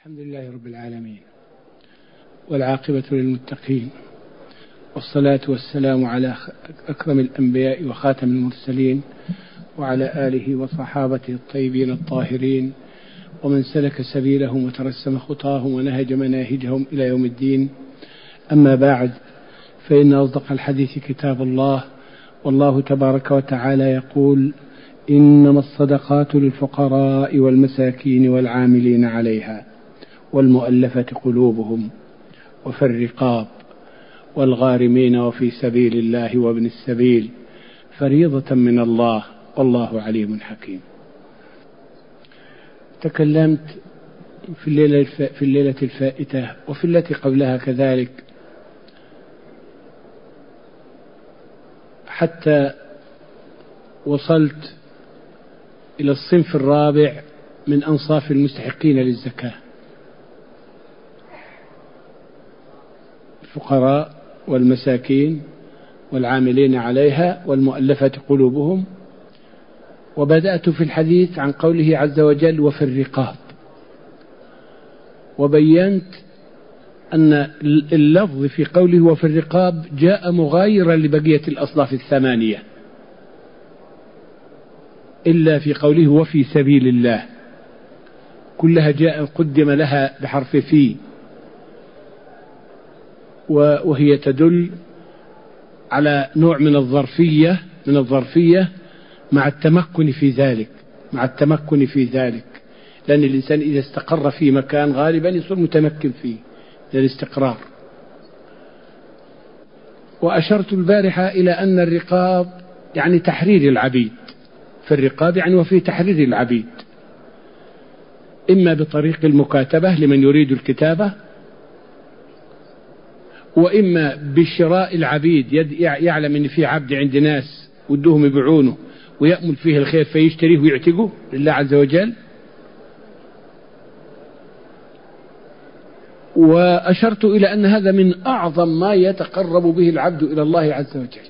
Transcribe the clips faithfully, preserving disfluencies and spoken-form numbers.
الحمد لله رب العالمين، والعاقبة للمتقين، والصلاة والسلام على أكرم الأنبياء وخاتم المرسلين، وعلى آله وصحابته الطيبين الطاهرين، ومن سلك سبيلهم وترسم خطاهم ونهج مناهجهم إلى يوم الدين. أما بعد، فإن أصدق الحديث كتاب الله، والله تبارك وتعالى يقول: إنما الصدقات للفقراء والمساكين والعاملين عليها والمؤلفة قلوبهم وفي الرقاب والغارمين وفي سبيل الله وابن السبيل فريضة من الله والله عليم حكيم. تكلمت في الليلة, في الليلة الفائتة وفي التي قبلها كذلك حتى وصلت إلى الصنف الرابع من أنصاف المستحقين للزكاة: الفقراء والمساكين والعاملين عليها والمؤلفة قلوبهم. وبدأت في الحديث عن قوله عز وجل: وفي الرقاب، وبينت أن اللفظ في قوله وفي الرقاب جاء مغايرا لبقية الأصناف الثمانية، إلا في قوله وفي سبيل الله، كلها جاء قدم لها بحرف في، وهي تدل على نوع من الظرفية من الظرفية مع التمكن في ذلك مع التمكن في ذلك لأن الإنسان إذا استقر في مكان غالبا يصير متمكن فيه للاستقرار. وأشرت البارحة إلى أن الرقاب يعني تحرير العبيد، في الرقاب يعني وفي تحرير العبيد، إما بطريق المكاتبة لمن يريد الكتابة، وإما بشراء العبيد، يعلم أن في عبد عند ناس ودوهم يبيعونه ويأمل فيه الخير فيشتريه ويعتقه لله عز وجل. وأشرت إلى أن هذا من أعظم ما يتقرب به العبد إلى الله عز وجل،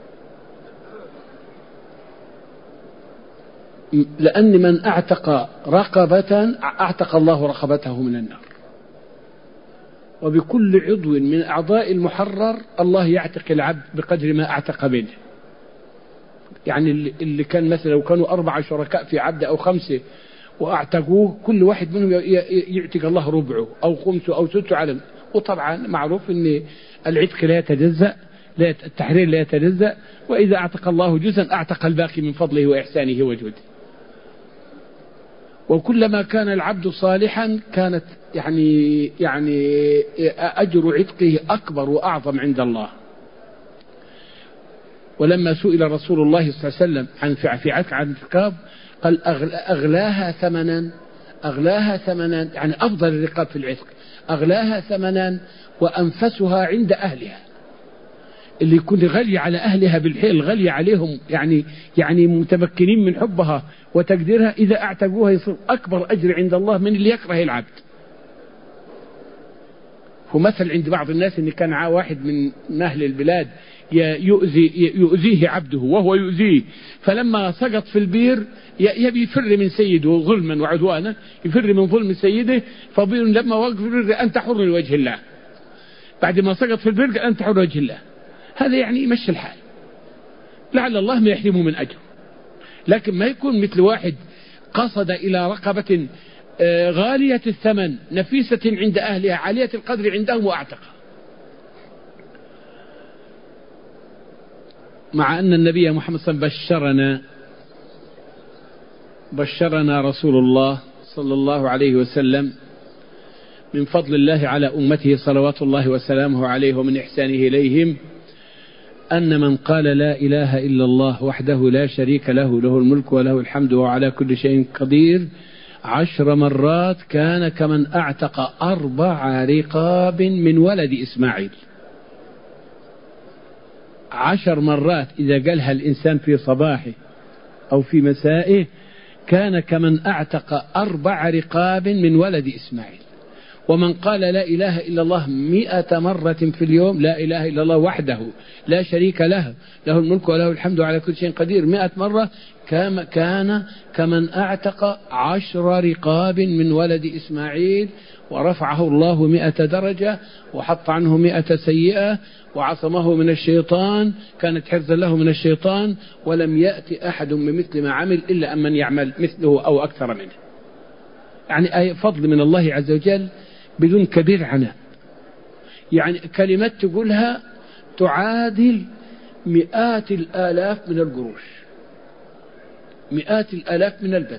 لأن من أعتق رقبة أعتق الله رقبته من النار، وبكل عضو من أعضاء المحرر الله يعتق العبد بقدر ما أعتق منه. يعني اللي كان مثلا لو كانوا أربعة شركاء في عبد أو خمسة وأعتقوه، كل واحد منهم يعتق الله ربعه أو خمسه أو سدسه علم. وطبعا معروف أن العتق لا يتجزأ، التحرير لا يتجزأ، وإذا أعتق الله جزءا أعتق الباقي من فضله وإحسانه وجوده. وكلما كان العبد صالحا كانت يعني يعني أجر عتقه أكبر وأعظم عند الله. ولما سئل رسول الله صلى الله عليه وسلم عن في عتق عن الرقاب قال: أغلاها ثمنا أغلاها ثمنا يعني أفضل الرقاب في العتق، أغلاها ثمنا وأنفسها عند أهلها. اللي يكون غالية على أهلها بالحيل، غالية عليهم يعني يعني متمكنين من حبها وتقديرها، إذا أعتقوها يصير أكبر أجر عند الله من اللي يكره العبد. ومثل عند بعض الناس إن كان واحد من أهل البلاد يؤذي يؤذيه عبده وهو يؤذيه، فلما سقط في البير يبي يفر من سيده ظلما وعدوانا، يفر من ظلم سيده، فبير لما وقف أنت حر لوجه الله، بعد ما سقط في البير أنت حر لوجه الله. هذا يعني يمشي الحال، لعل الله ما يحرمه من أجر. لكن ما يكون مثل واحد قصد إلى رقبة غالية الثمن نفيسة عند أهلها عالية القدر عندهم وأعتقها. مع أن النبي محمد صلى الله عليه وسلم بشرنا بشرنا رسول الله صلى الله عليه وسلم من فضل الله على أمته صلوات الله وسلامه عليه ومن إحسانه إليهم، أن من قال لا إله إلا الله وحده لا شريك له له الملك وله الحمد وهو على كل شيء قدير عشر مرات كان كمن أعتق أربع رقاب من ولد إسماعيل. عشر مرات إذا قالها الإنسان في صباحه أو في مسائه كان كمن أعتق أربع رقاب من ولد إسماعيل. ومن قال لا إله إلا الله مئة مرة في اليوم، لا إله إلا الله وحده لا شريك له له الملك وله الحمد على كل شيء قدير، مئة مرة كان كمن أعتق عشر رقاب من ولد إسماعيل، ورفعه الله مئة درجة، وحط عنه مئة سيئة، وعصمه من الشيطان، كانت حرزا له من الشيطان، ولم يأتي أحد بمثل ما عمل إلا أن من يعمل مثله أو أكثر منه. يعني أي فضل من الله عز وجل بدون كبير عناء. يعني كلمات تقولها تعادل مئات الآلاف من القروش، مئات الآلاف من البث.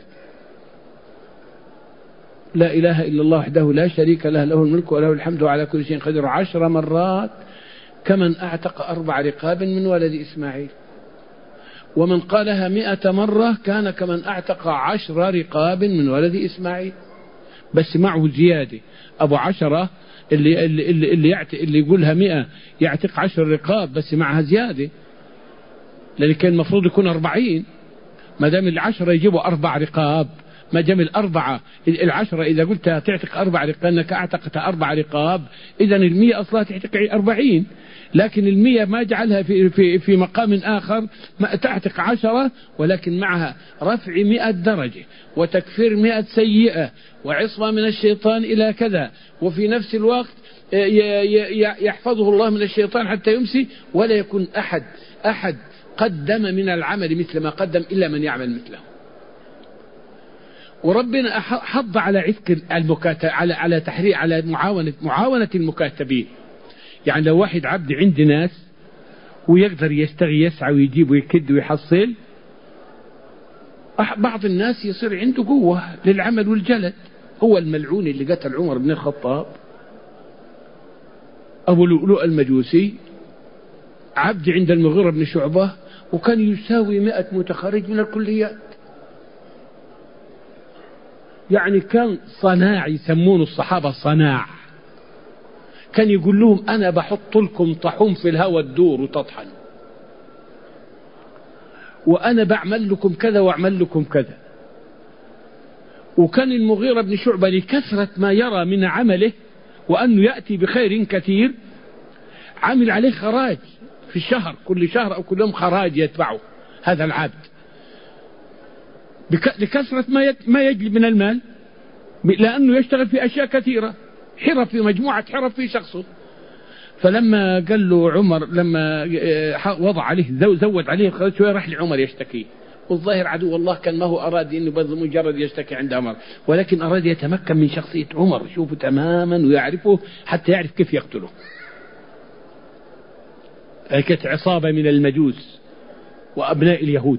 لا إله إلا الله وحده لا شريك له له الملك وله الحمد على كل شيء قدير عشر مرات كمن أعتق أربع رقاب من ولد إسماعيل. ومن قالها مئة مرة كان كمن أعتق عشر رقاب من ولد إسماعيل، بس معه زيادة. أبو عشرة اللي اللي اللي, اللي, يعتق اللي يقولها مئة يعتق عشر رقاب، بس معها زيادة، لأن كان المفروض يكون أربعين. ما دام العشرة يجيبوا أربع رقاب، ما دام الأربعة العشرة إذا قلت تعتق أربع رقاب أنك أعتقت أربع رقاب، إذن المية أصلا تعتق أربعين، لكن المية ما جعلها في في في مقام آخر، ما تعتق عشرة، ولكن معها رفع مئة درجة، وتكفير مئة سيئة، وعصمة من الشيطان إلى كذا، وفي نفس الوقت يحفظه الله من الشيطان حتى يمسي، ولا يكون أحد أحد قدم من العمل مثل ما قدم إلا من يعمل مثله. وربنا حض على عتق المكاتب، على على تحرير، على معاونة معاونة المكاتبين. يعني لو واحد عبد عند ناس ويقدر يشتغي يسعى ويجيب ويكد ويحصل، بعض الناس يصير عنده قوة للعمل والجلد. هو الملعون اللي قتل عمر بن الخطاب أبو لؤلؤ المجوسي، عبد عند المغيرة بن شعبة، وكان يساوي مئة متخرج من الكليات. يعني كان صناع، يسمونه الصحابة صناع. كان يقول لهم أنا بحط لكم طحون في الهواء تدور وتطحن، وأنا بعمل لكم كذا وأعمل لكم كذا. وكان المغيرة بن شعبة لكثرة ما يرى من عمله وأنه يأتي بخير كثير، عامل عليه خراج في الشهر، كل شهر أو كل يوم خراج يتبعه هذا العبد، لكثرة ما ما يجلب من المال، لأنه يشتغل في أشياء كثيرة، حرف في مجموعة حرف في شخصه. فلما قال له عمر، لما وضع عليه زود عليه خلاص شوية، راح لعمر يشتكي، والظاهر عدو الله كان ما هو أراد إنه بس مجرد يشتكي عند عمر، ولكن أراد يتمكن من شخصية عمر، يشوفه تماما ويعرفه حتى يعرف كيف يقتله. كانت عصابة من المجوس وأبناء اليهود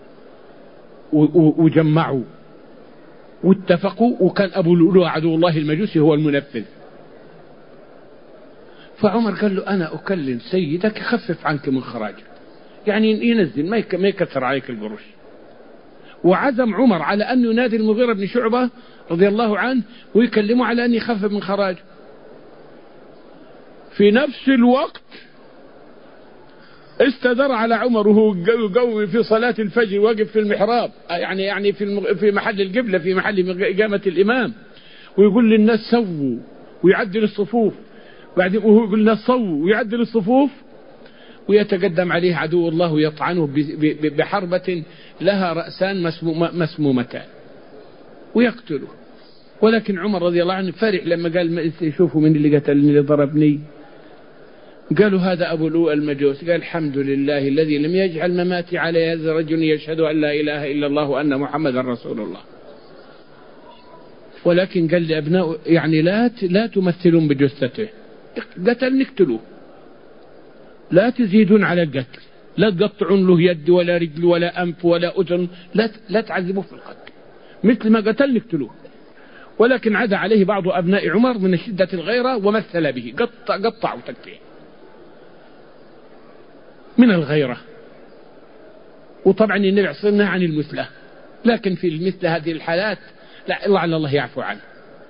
وجمعوا واتفقوا، وكان أبو لؤلؤ عدو الله المجوسي هو المنفذ. فعمر قال له أنا أكلم سيدك يخفف عنك من خراجك، يعني ينزل ما يكثر عليك القروش. وعزم عمر على أن ينادي المغيرة بن شعبة رضي الله عنه ويكلمه على أن يخفف من خراجه. في نفس الوقت استدر على عمر وهو قوي في صلاة الفجر، واقف في المحراب، يعني يعني في في محل القبلة، في محل إقامة الإمام، ويقول للناس سووا ويعدل الصفوف، بعدين وهو يقول للناس صووا ويعدل الصفوف، ويتقدم عليه عدو الله ويطعنه بحربة لها رأسان مسمومتان ويقتله. ولكن عمر رضي الله عنه فرح لما قال شوفوا من اللي قتلني اللي ضربني، قالوا هذا أبو لؤلؤ المجوس. قال الحمد لله الذي لم يجعل مماتي على هذا الرجل يشهد أن لا إله إلا الله وأن محمد رسول الله. ولكن قال لأبناء يعني لا لا تمثلون بجثته، قتل نقتلوه، لا تزيدون على القتل، لا تقطعون له يد ولا رجل ولا أنف ولا أذن، لا لا تعذبوه في القتل، مثل ما قتل نقتلوه. ولكن عدا عليه بعض أبناء عمر من شدة الغيرة ومثل به، قطع قطع وتقطيع من الغيرة. وطبعا النبي صلى عن المثلة، لكن في مثل هذه الحالات لا لعل الله يعفو عنه.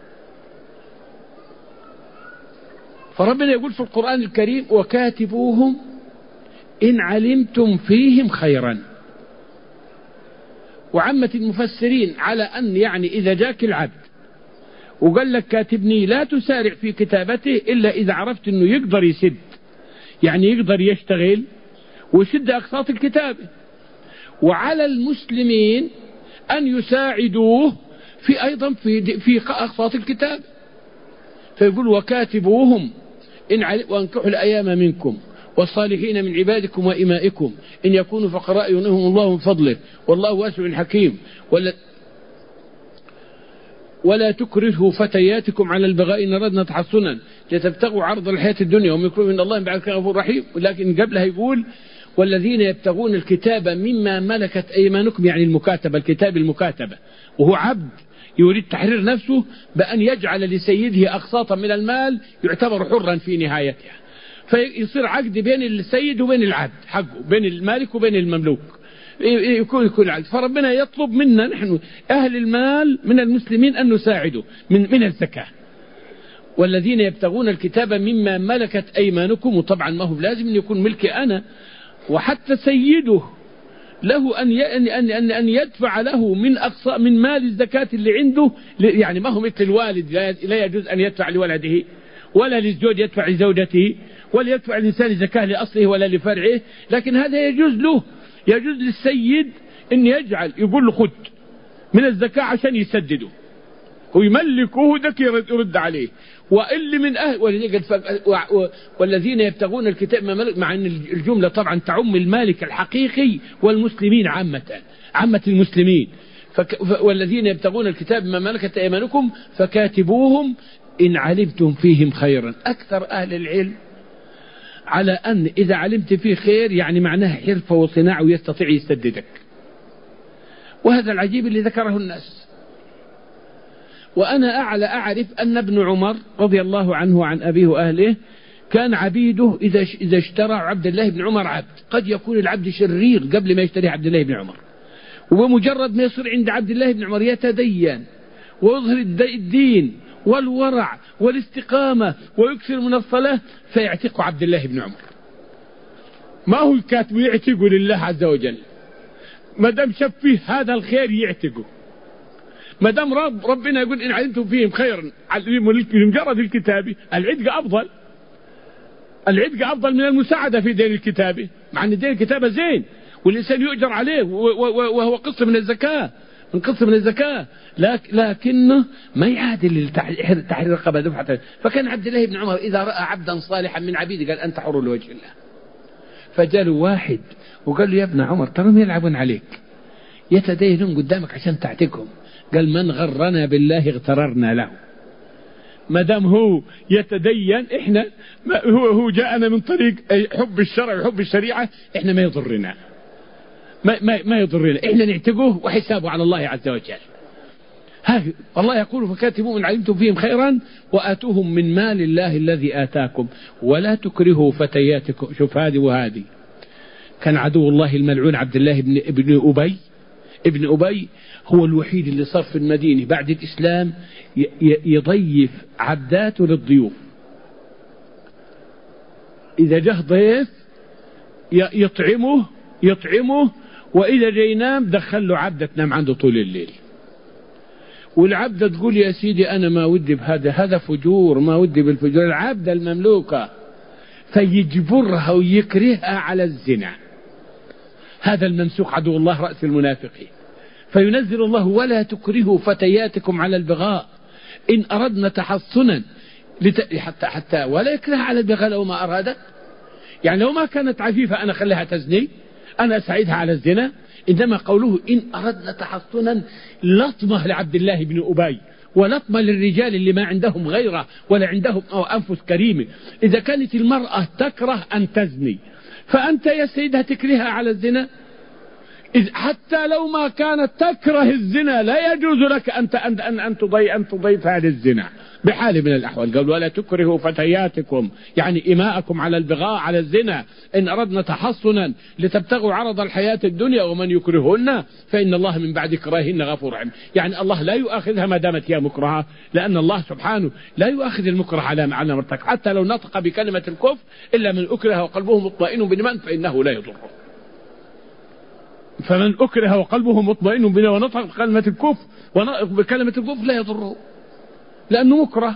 فربنا يقول في القرآن الكريم وكاتبوهم إن علمتم فيهم خيرا. وعامة المفسرين على أن يعني إذا جاك العبد وقال لك كاتبني لا تسارع في كتابته إلا إذا عرفت أنه يقدر يسد، يعني يقدر يشتغل ويسد أقساط الكتابة. وعلى المسلمين أن يساعدوه في أيضا في في أقساط الكتاب. فيقول وكاتبوهم إن وانكحوا الأيام منكم والصالحين من عبادكم وإمائكم إن يكونوا فقراء يغنيهم الله من فضله والله واسع حكيم. ولا ولا تكرهوا فتياتكم على البغاء إن أردنا تحصنا لتبتغوا عرض الحياة الدنيا ومن يكون من الله بعد كان غفور رحيم. ولكن قبلها يقول والذين يبتغون الكتاب مما ملكت أيمانكم، يعني المكاتبة، الكتاب المكاتبة، وهو عبد يريد تحرير نفسه بأن يجعل لسيده أقساطا من المال يعتبر حرا في نهايتها، فيصير عقد بين السيد وبين العبد حقه، بين المالك وبين المملوك، يكون يكون عقد. فربنا يطلب منا نحن أهل المال من المسلمين أن نساعده من من الزكاة. والذين يبتغون الكتاب مما ملكت أيمانكم، وطبعا ما هو لازم أن يكون ملكي أنا، وحتى سيده له أن أن أن أن يدفع له من أقصى من مال الزكاة اللي عنده، يعني ما هو مثل الوالد لا يجوز أن يدفع لولده، ولا للزوج يدفع لزوجته، ولا يدفع الإنسان زكاة لأصله ولا لفرعه، لكن هذا يجوز له، يجوز للسيد أن يجعل يقول له خذ من الزكاة عشان يسدده ويملكه ذاك يرد عليه. وإلا من أهل والذين يبتغون الكتاب مع أن الجملة طبعا تعم المالك الحقيقي والمسلمين عامة، عامة المسلمين. والذين يبتغون الكتاب ما ملكت أيمانكم فكاتبوهم إن علمتم فيهم خيرا. أكثر أهل العلم على أن إذا علمت فيه خير يعني معناه حرفة وصناعة ويستطيع يسددك، وهذا العجيب اللي ذكره الناس. وأنا أعلى أعرف أن ابن عمر رضي الله عنه وعن أبيه وأهله كان عبيده إذا إذا اشترى عبد الله بن عمر عبد، قد يكون العبد شرير قبل ما يشتري عبد الله بن عمر، وبمجرد ما يصير عند عبد الله بن عمر يتدين ويظهر الدين والورع والاستقامة ويكثر من الصلاة فيعتق عبد الله بن عمر. ما هو الكاتب يعتقه لله عز وجل، ما دام شاف فيه هذا الخير يعتقه، ما دام رب ربنا يقول إن علمتم فيهم خيرا لمجرد الكتابة. العتق أفضل، العتق أفضل من المساعدة في دين الكتابة، مع أن دين الكتابة زين والإنسان يؤجر عليه وهو قسط من الزكاة، من قسط من الزكاة، لكنه ما يعادل تحرير رقبة دفعة. فكان عبد الله بن عمر إذا رأى عبدا صالحا من عبيده قال أنت حر لوجه الله. فجاله واحد وقال له يا ابن عمر تراهم يلعبون عليك يتدينون قدامك عشان تعتقهم. قال من غرنا بالله اغتررنا له. ما دام هو يتدين احنا هو هو جاءنا من طريق حب الشرع وحب الشريعة، احنا ما يضرنا، ما ما ما يضرنا، احنا نعتقه وحسابه على الله عز وجل. ها الله يقول فكاتبوا إن علمتم فيهم خيرا وآتوهم من مال الله الذي آتاكم ولا تكرهوا فتياتكم. شوف هذه وهذه. كان عدو الله الملعون عبد الله بن ابن أبي ابن أبي هو الوحيد اللي صار في المدينة بعد الإسلام يضيف عبداته للضيوف. إذا جه ضيف يطعمه يطعمه وإذا جاي ينام دخل له عبدة تنام عنده طول الليل، والعبدة تقول يا سيدي أنا ما ودي بهذا، هذا فجور، ما ودي بالفجور. العبدة المملوكة فيجبرها ويكرهها على الزنا. هذا الممسوخ عدو الله رأس المنافقين. فينزل الله ولا تكرهوا فتياتكم على البغاء إن أردنا تحصنا لت... حتى حتى ولا يكره على البغاء لو ما أرادت، يعني لو ما كانت عفيفة أنا خليها تزني، أنا أساعدها على الزنا. إنما قوله إن أردنا تحصنا لطمة لعبد الله بن أبي ولطمة للرجال اللي ما عندهم غيره ولا عندهم أو أنفس كريمة. إذا كانت المرأة تكره أن تزني فأنت يا سيدها تكرهها على الزنا؟ حتى لو ما كانت تكره الزنا لا يجوز لك أن أن أن تضي أن تضيفها للزنا بحال من الأحوال. قال ولا تكرهوا فتياتكم يعني إماءكم على البغاء على الزنا إن أردنا تحصنا لتبتغوا عرض الحياة الدنيا ومن يكرهن فإن الله من بعد كراهن غفور رحيم. يعني الله لا يؤاخذها ما دامت هي مكرهة، لأن الله سبحانه لا يؤاخذ المكره على على مرتكب حتى لو نطق بكلمة الكفر إلا من أكره وقلبه مطمئن بالإيمان فإنه لا يضره. فمن أكره وقلبه مطمئن بنا ونطق بكلمة الكفر بكلمة الكفر لا يضره. لأنه مكره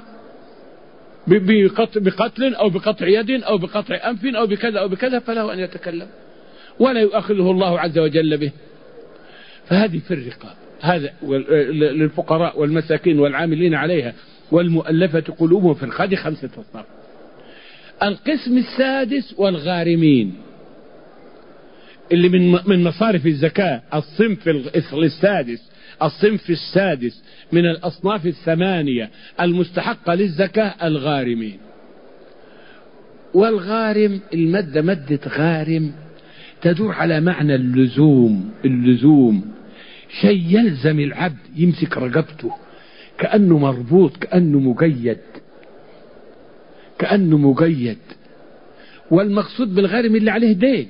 بقتل أو بقطع يد أو بقطع أنف أو بكذا أو بكذا، فله أن يتكلم ولا يؤاخذه الله عز وجل به. فهذه في الرقاب، هذا للفقراء والمساكين والعاملين عليها والمؤلفة قلوبهم في الخد خمسة أصناف. القسم السادس والغارمين اللي من من مصارف الزكاة، الصنف السادس الصنف السادس من الأصناف الثمانية المستحقة للزكاة الغارمين. والغارم المادة مادة غارم تدور على معنى اللزوم. اللزوم شيء يلزم العبد، يمسك رقبته كأنه مربوط، كأنه مقيد، كأنه مقيد. والمقصود بالغارم اللي عليه دين،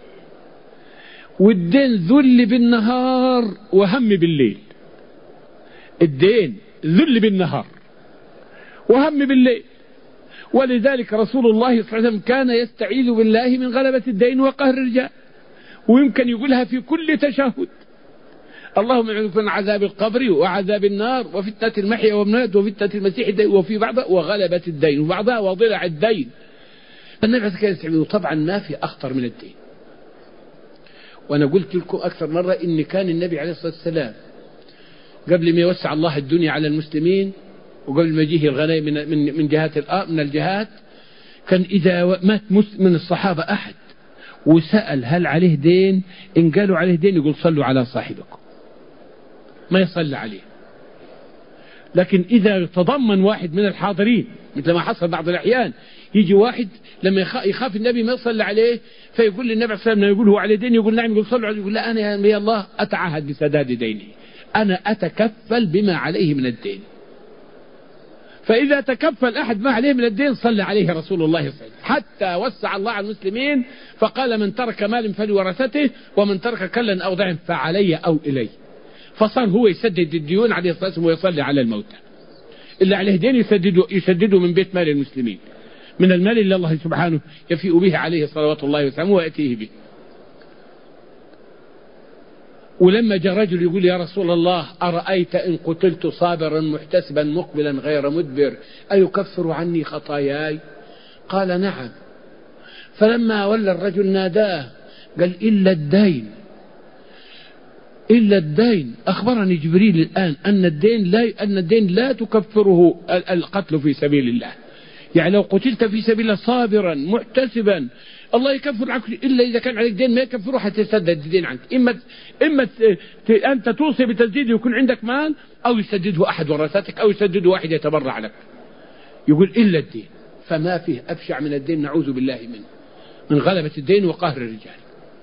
والدين ذل بالنهار وهم بالليل. الدين ذل بالنهار وهم بالليل. ولذلك رسول الله صلى الله عليه وسلم كان يستعيذ بالله من غلبة الدين وقهر الرجال، ويمكن يقولها في كل تشهد: اللهم اعوذ من عذاب القبر وعذاب النار وفتنة المحيا والممات وفتنة المسيح الدين، وفي بعضها وغلبة الدين، وبعضها وضلع الدين. النبي كان يستعيذ. طبعا ما في أخطر من الدين. وأنا قلت لكم أكثر مرة إن كان النبي عليه الصلاة والسلام قبل ما يوسع الله الدنيا على المسلمين وقبل ما يجيه الغنائم من من من جهات من الجهات، كان إذا مات من الصحابة أحد وسأل هل عليه دين، إن قالوا عليه دين يقول صلوا على صاحبكم، ما يصلى عليه. لكن إذا تضمن واحد من الحاضرين مثل ما حصل بعض الأحيان، يجي واحد لما يخاف النبي ما يصلى عليه فيقول للنبي عليه الصلاة والسلام، يقول هو عليه دين، يقول نعم، يقول صلوا عليه، يقول لا أنا يا نبي الله أتعهد بسداد دينه، أنا أتكفل بما عليه من الدين. فإذا تكفل أحد ما عليه من الدين صلى عليه رسول الله صلى الله عليه وسلم، حتى وسع الله على المسلمين فقال: من ترك مال فلورثته، ومن ترك كلا أو ضعف فعلي أو إلي. فصار هو يسدد الديون عليه الصلاة والسلام ويصلي على الموتى. اللي عليه دين يسدده, يسدده من بيت مال المسلمين، من المال اللي الله سبحانه يفيء به عليه صلوات الله وسلامه ويأتيه به. ولما جاء رجل يقول: يا رسول الله أرأيت إن قتلت صابرا محتسبا مقبلا غير مدبر أيكفر عني خطاياي؟ قال: نعم. فلما ولى الرجل ناداه قال: إلا الدين، إلا الدين. أخبرني جبريل الآن أن الدين لا أن الدين لا تكفره القتل في سبيل الله. يعني لو قتلت في سبيل الله صابرا محتسبا الله يكفر عنك، إلا إذا كان عليك دين ما يكفره حتى يسدد الدين عنك. إما إما أنت توصي بتسديده يكون عندك مال، أو يسدده أحد ورثتك، أو يسدده واحد يتبرع لك. يقول إلا الدين، فما فيه أبشع من الدين، نعوذ بالله منه، من غلبة الدين وقهر الرجال.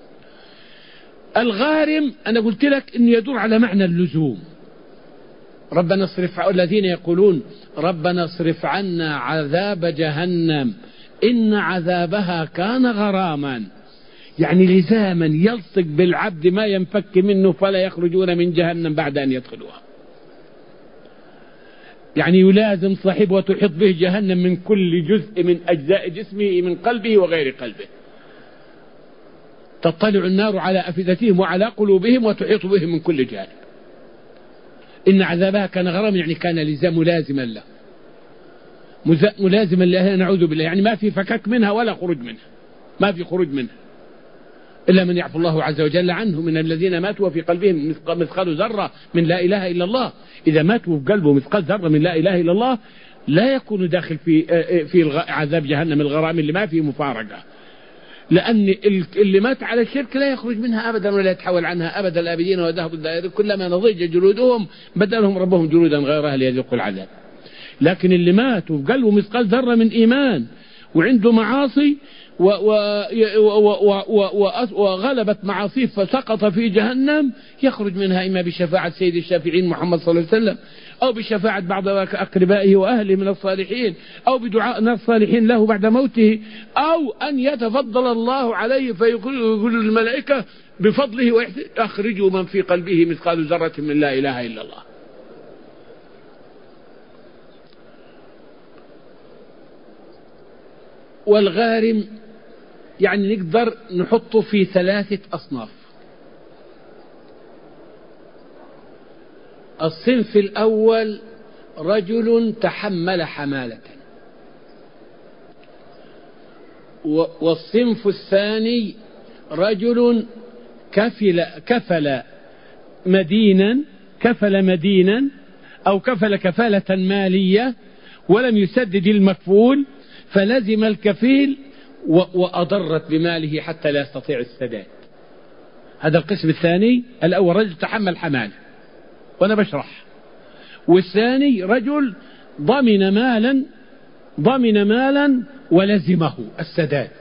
الغارم أنا قلت لك إنه يدور على معنى اللزوم. ربنا اصرف، الذين يقولون ربنا اصرف عنا عذاب جهنم إن عذابها كان غراما، يعني لزاما يلصق بالعبد ما ينفك منه فلا يخرجون من جهنم بعد أن يدخلوها. يعني يلازم صاحبه وتحيط به جهنم من كل جزء من أجزاء جسمه، من قلبه وغير قلبه. تطلع النار على أفئدتهم وعلى قلوبهم وتحيط بهم من كل جانب. إن عذابها كان غراما، يعني كان لزام ملازما له، ملازما له، نعوذ بالله. يعني ما في فكك منها ولا خروج منها، ما في خروج منها إلا من يعفو الله عز وجل عنه من الذين ماتوا وفي قلبهم مثقال ذرة من لا إله إلا الله. إذا ماتوا في قلبه مثقال ذرة من لا إله إلا الله لا يكون داخل في في عذاب جهنم الغرام اللي ما فيه مفارقة، لأن اللي مات على الشرك لا يخرج منها أبدا ولا يتحول عنها أبدا الآبدين، وذهب الدائر كلما نضج جلودهم بدلهم ربهم جلودا غيرها ليذوقوا العذاب. لكن اللي مات وفي قلبه مثقال ذرة من إيمان وعنده معاصي وغلبت معاصيه فسقط في جهنم، يخرج منها إما بشفاعة سيد الشافعين محمد صلى الله عليه وسلم، أو بشفاعة بعض أقربائه وأهله من الصالحين، أو بدعاء ناس صالحين له بعد موته، أو أن يتفضل الله عليه فيقول الملائكة بفضله أخرجوا من في قلبه مثقال ذرة من لا إله إلا الله. والغارم يعني نقدر نحطه في ثلاثة أصناف. الصنف الأول رجل تحمل حمالة، والصنف الثاني رجل كفل كفل مدينا كفل مدينا أو كفل كفالة مالية ولم يسدد المكفول فلزم الكفيل وأضرت بماله حتى لا يستطيع السداد. هذا القسم الثاني. الأول رجل تحمل حمالة وأنا بشرح، والثاني رجل ضمن مالا ضمن مالا ولزمه السداد.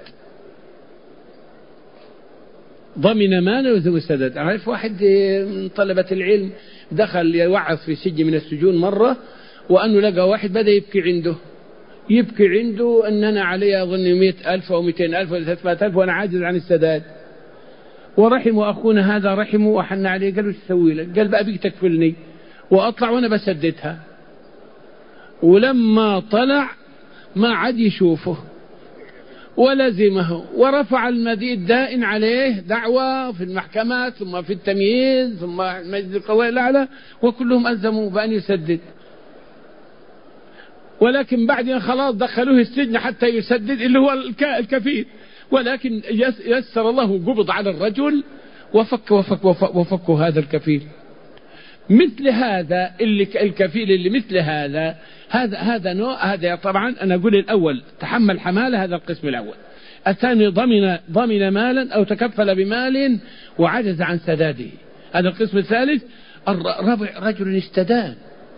ضمن مالا ولزمه السداد. أعرف واحد من طلبة العلم دخل يوعظ في سجن من السجون مرة، وأنه لقى واحد بدأ يبكي عنده يبكي عنده أن أنا علي أظن مئة ألف أو مئتين ألف أو ثلاثمائة ألف وأنا عاجز عن السداد. ورحموا أخونا هذا رحموا وحن عليه، قالوا ايش تسوي لك؟ قال بقى بيك تكفلني وأطلع وأنا بسددها. ولما طلع ما عاد يشوفه ولزمه، ورفع المدين الدائن عليه دعوة في المحكمات ثم في التمييز ثم مجلس القضاء الأعلى، وكلهم ألزموا بأن يسدد. ولكن بعدين خلاص دخلوه السجن حتى يسدد اللي هو الكفيل، ولكن يسر الله قبض على الرجل وفك وفك وفك, وفك هذا الكفيل. مثل هذا اللي الكفيل اللي مثل هذا هذا هذا نوع. هذا طبعا أنا أقول الأول تحمل حمالة، هذا القسم الأول. الثاني ضمن ضمن مالا أو تكفل بمال وعجز عن سداده، هذا القسم الثالث. الرابع رجل استدان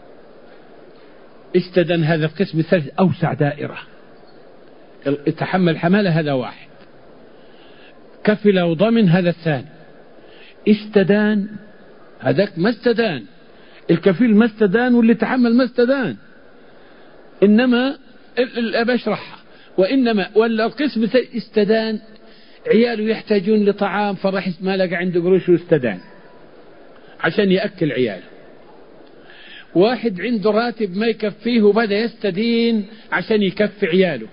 استدان هذا القسم الثالث أوسع دائرة. تحمل حمالة هذا واحد، كفل وضمن هذا الثاني، استدان هذاك ما استدان، الكفيل ما استدان واللي تحمل ما استدان، إنما بشرحها. وإنما ولا القسم استدان عياله يحتاجون لطعام فراح ما لقى عنده قروش واستدان عشان يأكل عياله. واحد عنده راتب ما يكفيه وبدأ يستدين عشان يكفي عياله.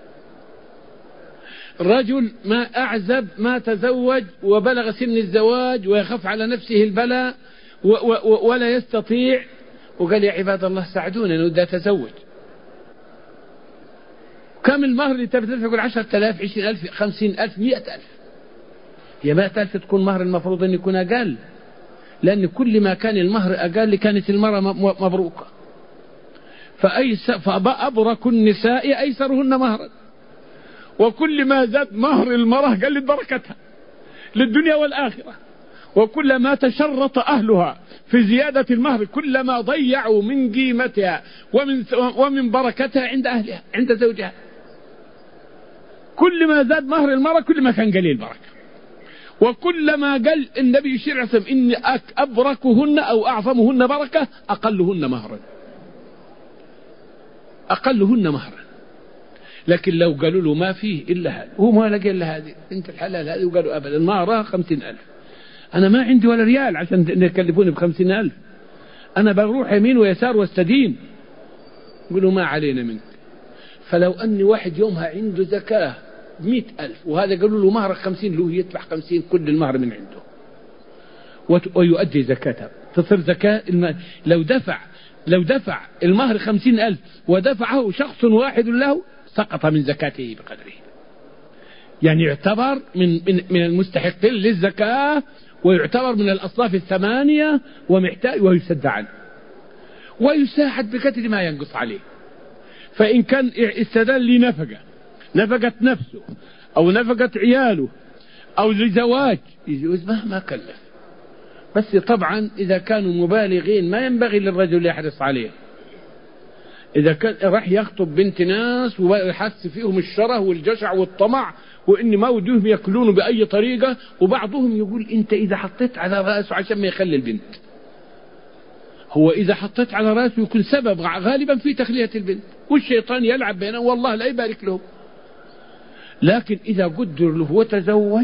رجل ما أعزب ما تزوج وبلغ سن الزواج ويخاف على نفسه البلاء ولا يستطيع، وقال يا عباد الله ساعدوني أنا بدي أتزوج. كم المهر اللي تبي تدفع؟ يقول عشرة آلاف عشرين ألف خمسين ألف مئة ألف. يا مئة ألف تكون مهر المفروض أن يكون أقل، لأن كل ما كان المهر أقل كانت المرأة مبروكة. فأبرك النساء أيسرهن مهرا، وكل ما زاد مهر المرأة قلت بركتها للدنيا والآخرة. وكلما تشرط أهلها في زيادة المهر كلما ضيعوا من قيمتها ومن ومن بركتها عند أهلها عند زوجها. كل ما زاد مهر المرأة كل ما كان قليل بركة. وكلما قال النبي يشير عليه إن أبركهن أو أعظمهن بركة أقلهن مهرا أقلهن مهرا. لكن لو قالوا له ما فيه إلا هذا، هو ما لقى إلا هذه بنت الحلال هذه، وقالوا أبدا مهرها خمسين ألف، أنا ما عندي ولا ريال عشان يكلفوني بخمسين ألف، أنا بروح يمين ويسار واستدين. يقولوا ما علينا منك. فلو أن واحد يومها عنده زكاة مئة ألف وهذا قالوا له مهرك خمسين، له يدفع خمسين كل المهر من عنده ويؤدي زكاتها، تصير زكاة المال. لو دفع لو دفع المهر خمسين ألف ودفعه شخص واحد له سقط من زكاته بقدره، يعني يعتبر من من من المستحقين للزكاة ويعتبر من الأصناف الثمانية ومحتاج ويسد عنه ويساعد بقدر ما ينقص عليه. فإن كان استدان لنفقة نفقة نفسه أو نفقة عياله أو لزواج يجوز مهما كلف، بس طبعا إذا كانوا مبالغين ما ينبغي للرجل يحرص عليه. إذا كان راح يخطب بنت ناس ويحس فيهم الشره والجشع والطمع وإن ما ودوهم يأكلونه بأي طريقة، وبعضهم يقول أنت إذا حطيت على رأسه عشان ما يخلي البنت، هو إذا حطيت على رأسه يكون سبب غالبا في تخلية البنت، والشيطان يلعب بينهم والله لا يبارك له. لكن إذا قدر له وتزوج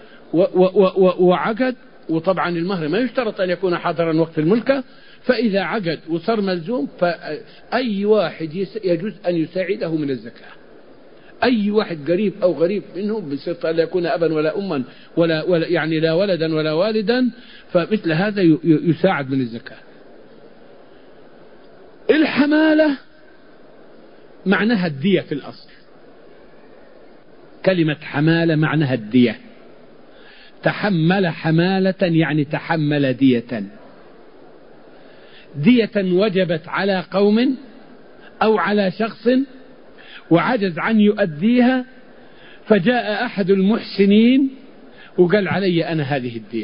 وعقد، وطبعا المهر ما يشترط أن يكون حاضرا وقت الملكة، فإذا عقد وصار ملزوم فأي واحد يجوز أن يساعده من الزكاة. أي واحد قريب أو غريب منه بشرط أن لا يكون أبا ولا أما ولا, ولا يعني لا ولدا ولا والدا، فمثل هذا يساعد من الزكاة. الحمالة معناها الدية في الأصل، كلمة حمالة معناها الدية. تحمل حمالة يعني تحمل دية، دية وجبت على قوم أو على شخص وعجز عن يؤديها، فجاء أحد المحسنين وقال علي أنا هذه الدية،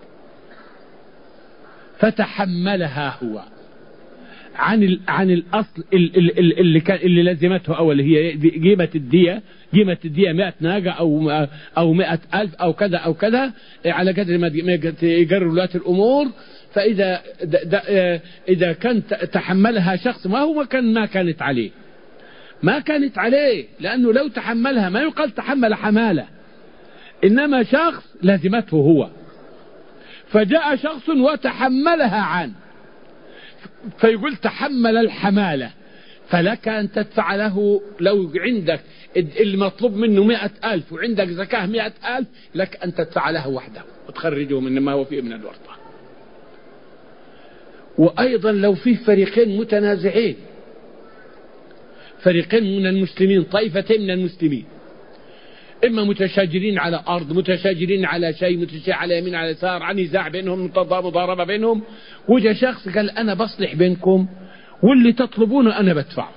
فتحملها هو عن عن الأصل اللي كان اللي لزمته أول، هي قيمة الدية، قيمة الدية مئة ناقة أو أو مئة ألف أو كذا أو كذا على قدر ما يقرر ولاة الأمور. فإذا إذا كان تحملها شخص ما هو كان ما كانت عليه ما كانت عليه لأنه لو تحملها ما يقال تحمل حمالة، إنما شخص لازمته هو، فجاء شخص وتحملها عنه فيقول تحمل الحمالة. فلك أن تدفع له، لو عندك المطلوب منه مئة ألف وعندك زكاة مئة ألف، لك أن تدفع له وحده وتخرجه من ما هو فيه من الورطة. وأيضا لو فيه فريقين متنازعين، فريقين من المسلمين، طائفتين من المسلمين، إما متشاجرين على أرض، متشاجرين على شيء، متشاجرين على يمين على يسار، عن نزاع بينهم، مضاربة بينهم، وجاء شخص قال أنا بصلح بينكم واللي تطلبونه أنا بدفعه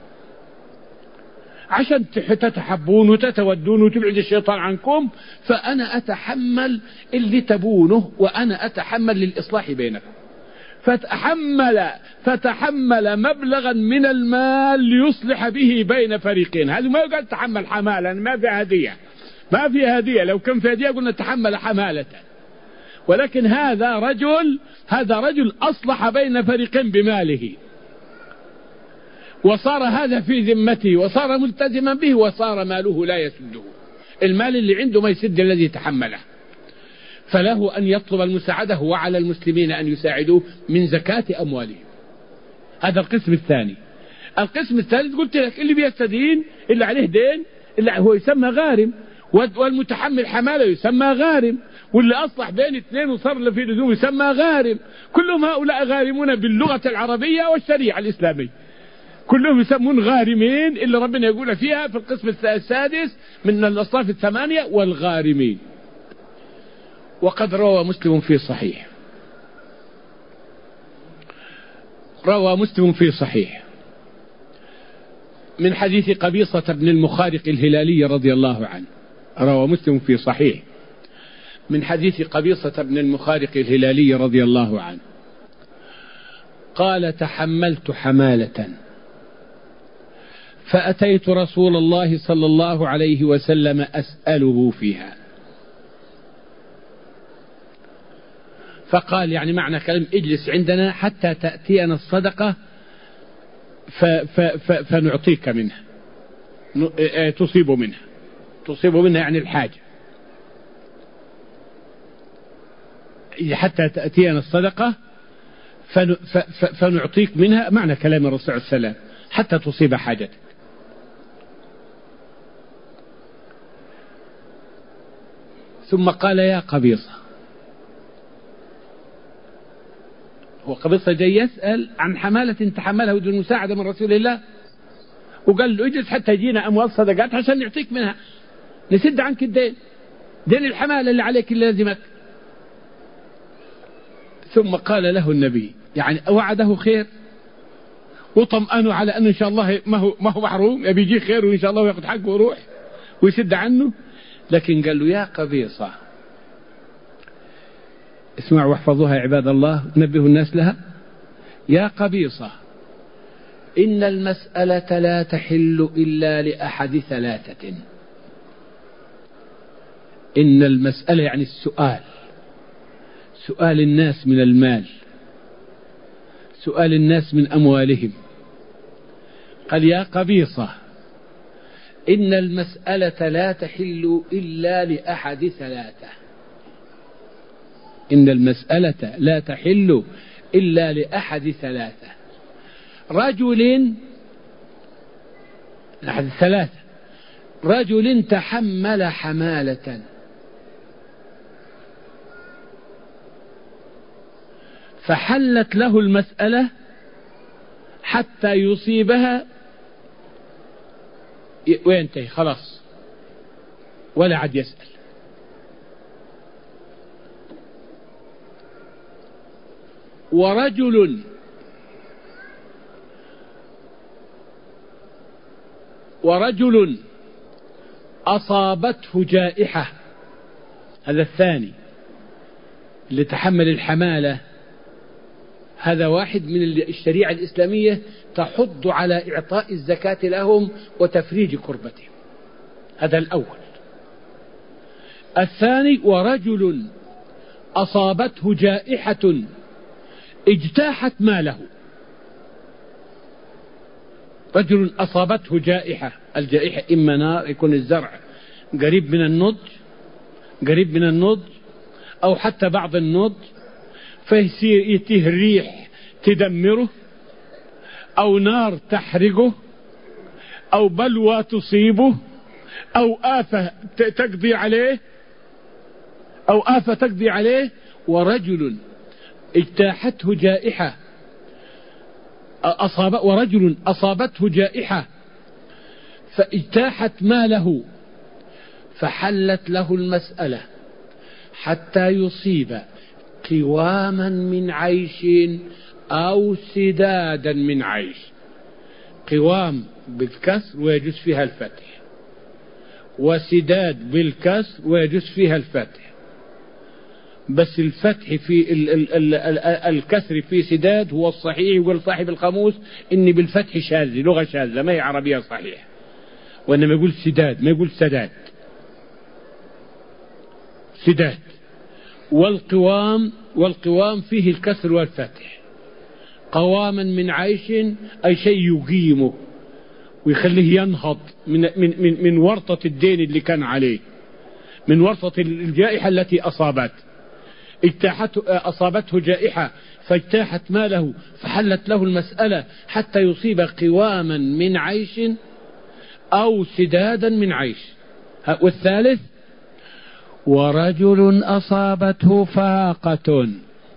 عشان تتحبون وتتودون وتبعد الشيطان عنكم، فأنا أتحمل اللي تبونه وأنا أتحمل للإصلاح بينكم. فتحمل فتحمل مبلغا من المال ليصلح به بين فريقين. هذا ما يقال تحمل حمالا، ما في هدية، ما في هدية. لو كان في هدية قلنا تحمل حمالة، ولكن هذا رجل هذا رجل أصلح بين فريقين بماله، وصار هذا في ذمته وصار ملتزما به، وصار ماله لا يسده، المال اللي عنده ما يسد الذي تحمله، فله أن يطلب المساعدة، وعلى المسلمين أن يساعدوه من زكاة أموالهم. هذا القسم الثاني. القسم الثالث قلت لك اللي بيستدين، اللي عليه دين، اللي هو يسمى غارم، والمتحمل حمالة يسمى غارم، واللي أصلح بين اثنين وصار له في لزوم يسمى غارم. كلهم هؤلاء غارمون باللغة العربية والشريعة الإسلامية، كلهم يسمون غارمين، اللي ربنا يقول فيها في القسم السادس من الأصناف الثمانية والغارمين. وقد روى مسلم في صحيح روى مسلم في صحيح من حديث قبيصة بن المخارق الهلالي رضي الله عنه. روى مسلم في صحيح من حديث قبيصة بن المخارق الهلالي رضي الله عنه قال تحملت حمالة فأتيت رسول الله صلى الله عليه وسلم أسأله فيها، فقال يعني معنى كلام اجلس عندنا حتى تأتينا الصدقة ف ف ف فنعطيك منها، تصيب منها تصيب منها يعني الحاجة، حتى تأتينا الصدقة فنعطيك منها، معنى كلام الرسول صلى الله عليه وسلم حتى تصيب حاجتك. ثم قال يا قبيصة، هو قبيصة جاي يسأل عن حمالة تحملها بدون مساعدة من رسول الله، وقال له اجلس حتى يجينا أموال صدقات عشان نعطيك منها، نسد عنك الدين، دين الحمالة اللي عليك اللي لازمك. ثم قال له النبي، يعني وعده خير وطمأنه على أنه إن شاء الله ما هو ما هو محروم، يبي يجي خير وإن شاء الله ياخذ حقه ويروح ويسد عنه. لكن قال له يا قبيصة، اسمعوا واحفظوها يا عباد الله، نبهوا الناس لها. يا قبيصة، إن المسألة لا تحل إلا لأحد ثلاثة. إن المسألة يعني السؤال، سؤال الناس من المال، سؤال الناس من أموالهم. قال يا قبيصة إن المسألة لا تحل إلا لأحد ثلاثة. إن المسألة لا تحل إلا لأحد ثلاثة، رجل أحد الثلاثة، رجل تحمل حمالة فحلت له المسألة حتى يصيبها وينتهي خلاص ولا عاد يسأل. ورجل ورجل أصابته جائحة، هذا الثاني اللي تحمل الحمالة، هذا واحد من الشريعة الإسلامية تحض على إعطاء الزكاة لهم وتفريج كربتهم، هذا الأول. الثاني ورجل أصابته جائحة اجتاحت ماله. رجل أصابته جائحة، الجائحة إما نار، يكون الزرع قريب من النضج قريب من النضج أو حتى بعض النضج، فيصير يتيه ريح تدمره، أو نار تحرقه، أو بلوى تصيبه، أو آفة تقضي عليه أو آفة تقضي عليه. ورجل اجتاحته جائحة أصاب ورجل أصابته جائحة فاجتاحت ماله فحلت له المسألة حتى يصيب قواما من عيش أو سدادا من عيش. قوام بالكسر ويجوز فيها الفتح، وسداد بالكسر ويجوز فيها الفتح، بس الفتح في ال ال ال ال الكسر في سداد هو الصحيح. يقول صاحب القاموس إني بالفتح شاذ، لغة شاذة ما هي عربية صحيحة، وإنما يقول سداد ما يقول سداد، سداد. والقوام والقوام فيه الكسر والفتح. قواما من عيش أي شيء يقيمه ويخليه ينهض من من من من ورطة الدين اللي كان عليه، من ورطة الجائحة التي أصابت. اجتاحته أصابته جائحة فاجتاحت ماله فحلت له المسألة حتى يصيب قواما من عيش أو سدادا من عيش. والثالث ورجل أصابته فاقة.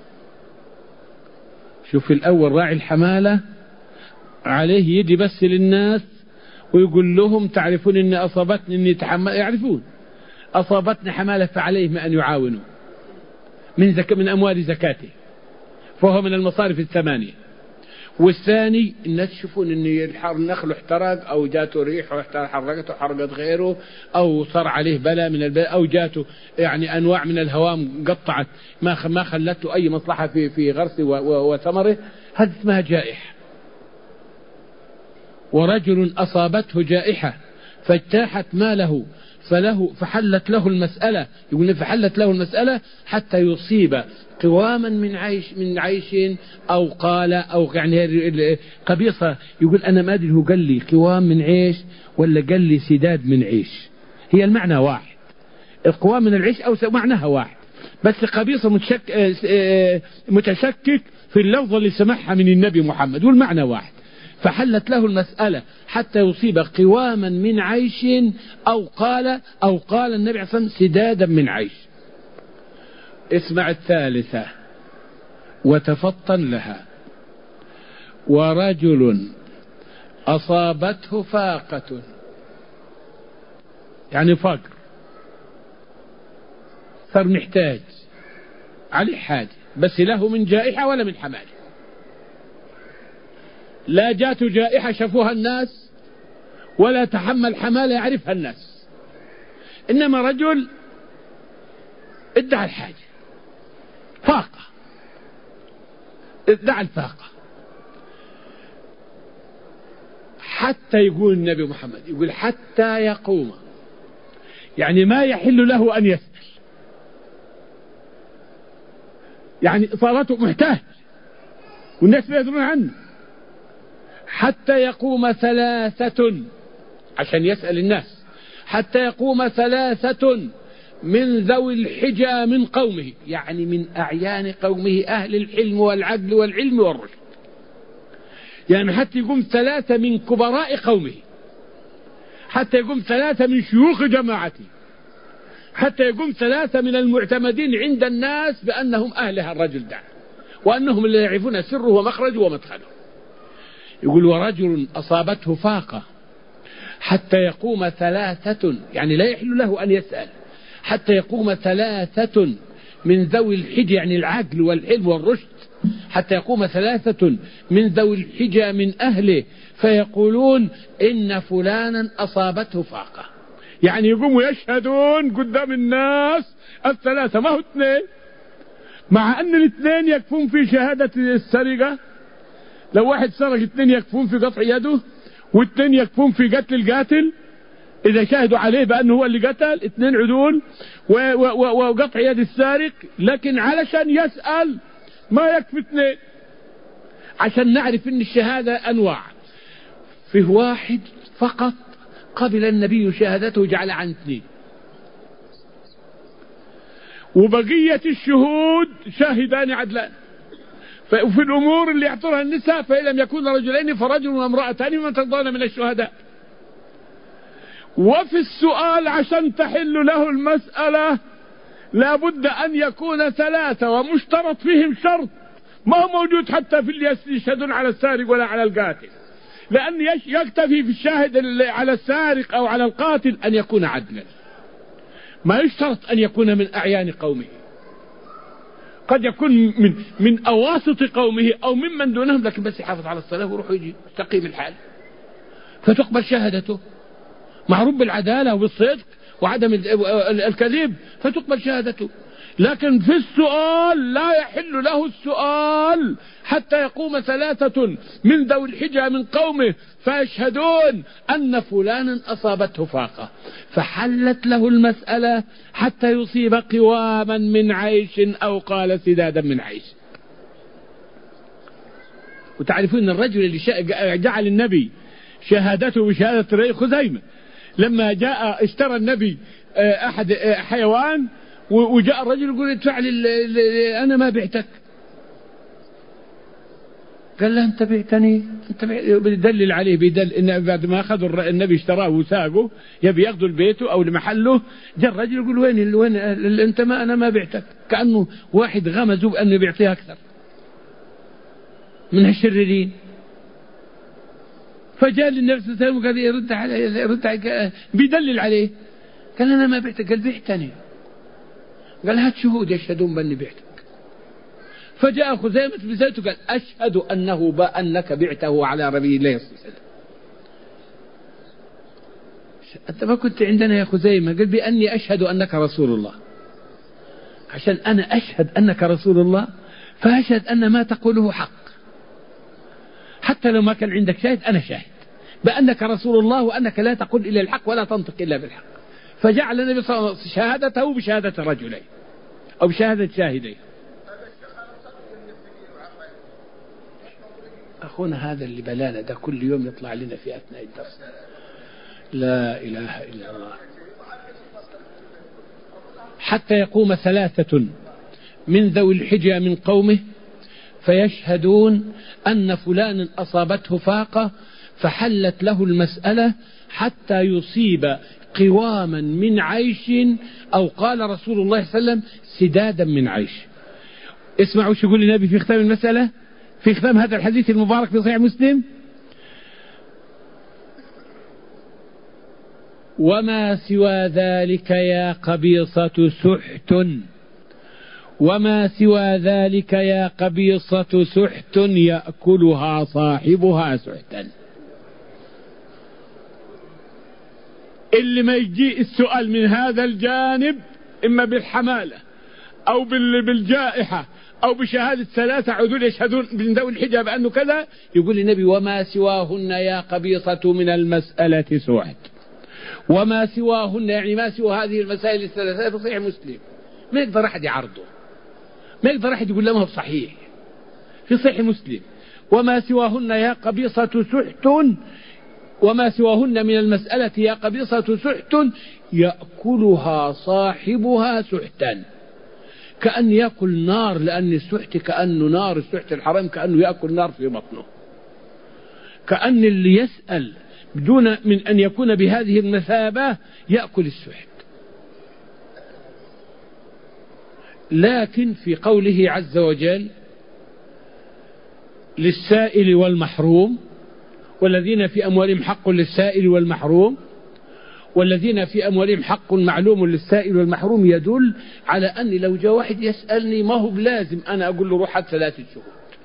شوف الأول راعي الحمالة عليه يدي بس للناس ويقول لهم تعرفون إن أصابتني إني تحمل، يعرفون أصابتني حمالة فعليهم أن يعاونوا من زك... من أموال زكاته، فهو من المصارف الثمانية. والثاني الناس يشوفون ان النخل احترق او جاته ريح وحرقته وحرقت غيره، او صار عليه بلاء من البلاء، او جاته يعني انواع من الهوام قطعت ما ما خلته اي مصلحه في في غرسه وثمره، هذه اسمها جائحه. ورجل اصابته جائحه فاجتاحت ماله فله فحلت له المسألة، يقول فحلت له المسألة حتى يصيب قواما من عيش من عيش أو قال أو يعني قبيصة. يقول أنا ما أدري هو قال لي قوام من عيش ولا قال لي سداد من عيش، هي المعنى واحد، القوام من العيش أو معناها واحد، بس قبيصة متشك متشكك في اللفظ اللي سمعها من النبي محمد، والمعنى واحد. فحلت له المسألة حتى يصيب قواما من عيش أو قال أو قال النبي عليه الصلاة والسلام سدادا من عيش. اسمع الثالثة وتفطن لها. ورجل أصابته فاقة، يعني فقر، صار محتاج عليه حاجة بس له من جائحة ولا من حمالة، لا جاته جائحة شافوها الناس ولا تحمل حمالة يعرفها الناس، إنما رجل ادعى الحاجة فاقة، ادعى الفاقة. حتى يقول النبي محمد يقول حتى يقوم، يعني ما يحل له أن يسأل، يعني صارته محتاج والناس لا يدرون عنه. حتى يقوم ثلاثة عشان يسأل الناس، حتى يقوم ثلاثة من ذوي الحجى من قومه، يعني من أعيان قومه أهل الحلم والعدل والعلم والرشد، يعني حتى يقوم ثلاثة من كبراء قومه، حتى يقوم ثلاثة من شيوخ جماعته، حتى يقوم ثلاثة من المعتمدين عند الناس بأنهم أهل الرجل ده وأنهم اللي يعرفون سره ومخرجه ومدخله. يقول ورجل أصابته فاقة حتى يقوم ثلاثة، يعني لا يحل له أن يسأل، حتى يقوم ثلاثة من ذوي الحجة، يعني العقل والحلم والرشد، حتى يقوم ثلاثة من ذوي الحجة من أهله فيقولون إن فلانا أصابته فاقة، يعني يقوموا يشهدون قدام الناس الثلاثة، ما هو اثنين، مع أن الاثنين يكفون في شهادة السرقة. لو واحد سرق اثنين يكفون في قطع يده، واثنين يكفون في قتل القاتل إذا شاهدوا عليه بأنه هو اللي قتل، اثنين عدول وقطع يد السارق. لكن علشان يسأل ما يكفي اثنين، عشان نعرف ان الشهادة أنواع. فيه واحد فقط قبل النبي شهادته وجعل عن اثنين، وبقية الشهود شاهدان عدلان. وفي الأمور اللي يعطرها النساء فإن لم يكون رجلين فرجل وامرأتان من ترضون من الشهداء. وفي السؤال عشان تحل له المسألة لابد أن يكون ثلاثة، ومشترط فيهم شرط ما هو موجود حتى في اللي يشهدون على السارق ولا على القاتل، لأن يكتفي في الشاهد على السارق أو على القاتل أن يكون عدلا، ما يشترط أن يكون من أعيان قومه، قد يكون من من أواسط قومه أو ممن دونهم، لكن بس يحافظ على الصلاة ويروح يجي يستقيم الحال فتقبل شهادته، معروف بالعدالة وبالصدق وعدم الكذب فتقبل شهادته. لكن في السؤال لا يحل له السؤال حتى يقوم ثلاثة من ذوي الحجة من قومه فيشهدون أن فلانا أصابته فاقة، فحلت له المسألة حتى يصيب قواما من عيش أو قال سدادا من عيش. وتعرفون الرجل اللي جعل النبي شهادته بشهادة رئي خزيمة، لما جاء اشترى النبي أحد حيوان وجاء الرجل يقول ادفع لي أنا ما بعتك، قال له أنت بعتني، أنت بيدلل عليه، بيدل إن بعد ما أخذوا النبي اشتراه وساقه يبي ياخذوا لبيته أو لمحله، جاء الرجل يقول وين وين أنت ما أنا ما بعتك، كأنه واحد غمزه بأنه بيعطيه أكثر من هالشريرين. فجاء للنبي صلى الله عليه وسلم وقال يرد عليه يرد عليه بيدلل عليه، قال أنا ما بعتك، قال بعتني، قال هات شهود يشهدون بأني بعتك. فجاء خزيمة بن ثابت قال أشهد أنه بأنك بعته على ربي الله صلى الله عليه وسلم. أنت ما كنت عندنا يا خزيمة؟ قال بأني أشهد أنك رسول الله، عشان أنا أشهد أنك رسول الله فأشهد أن ما تقوله حق، حتى لو ما كان عندك شاهد أنا شاهد بأنك رسول الله وأنك لا تقول إلا الحق ولا تنطق إلا بالحق. فجعل النبي صلى الله عليه وسلم شهادته بشهادة رجلين أو بشهادة شاهدين. أخونا هذا اللي بلانا ده كل يوم يطلع لنا في أثناء الدرس، لا إله إلا الله. حتى يقوم ثلاثة من ذوي الحجة من قومه فيشهدون أن فلانا أصابته فاقة فحلت له المسألة حتى يصيب قواما من عيش أو قال رسول الله صلى الله عليه وسلم سدادا من عيش. اسمعوا شو يقول النبي في ختام المسألة، في ختام هذا الحديث المبارك في صحيح مسلم: وما سوى ذلك يا قبيصة سحت، وما سوى ذلك يا قبيصة سحت يأكلها صاحبها سحتا. اللي ما يجي السؤال من هذا الجانب إما بالحمالة أو بالجائحة أو بشهادة ثلاثة عدول يشهدون من ذوي الحجة بأنه كذا، يقول النبي وما سواهن يا قبيصة من المسألة سحت. وما سواهن يعني ما سوى هذه المسائل الثلاثة في صحيح مسلم، ما يقدر أحد يعرضه، ما يقدر أحد يقول له ما هو صحيح، في صحيح مسلم وما سواهن يا قبيصة سحت، وما سواهن من المسألة يا قبيصة سحت يأكلها صاحبها سحتا، كأن يأكل نار، لأن السحت كأنه نار، السحت الحرام كأنه يأكل نار في بطنه، كأن اللي يسأل بدون من أن يكون بهذه المثابة يأكل السحت. لكن في قوله عز وجل للسائل والمحروم والذين في أموالهم حق للسائل والمحروم، والذين في أموالهم حق معلوم للسائل والمحروم، يدل على أني لو جاء واحد يسألني ما هو بلازم أنا أقول له روح ثلاثة شهور،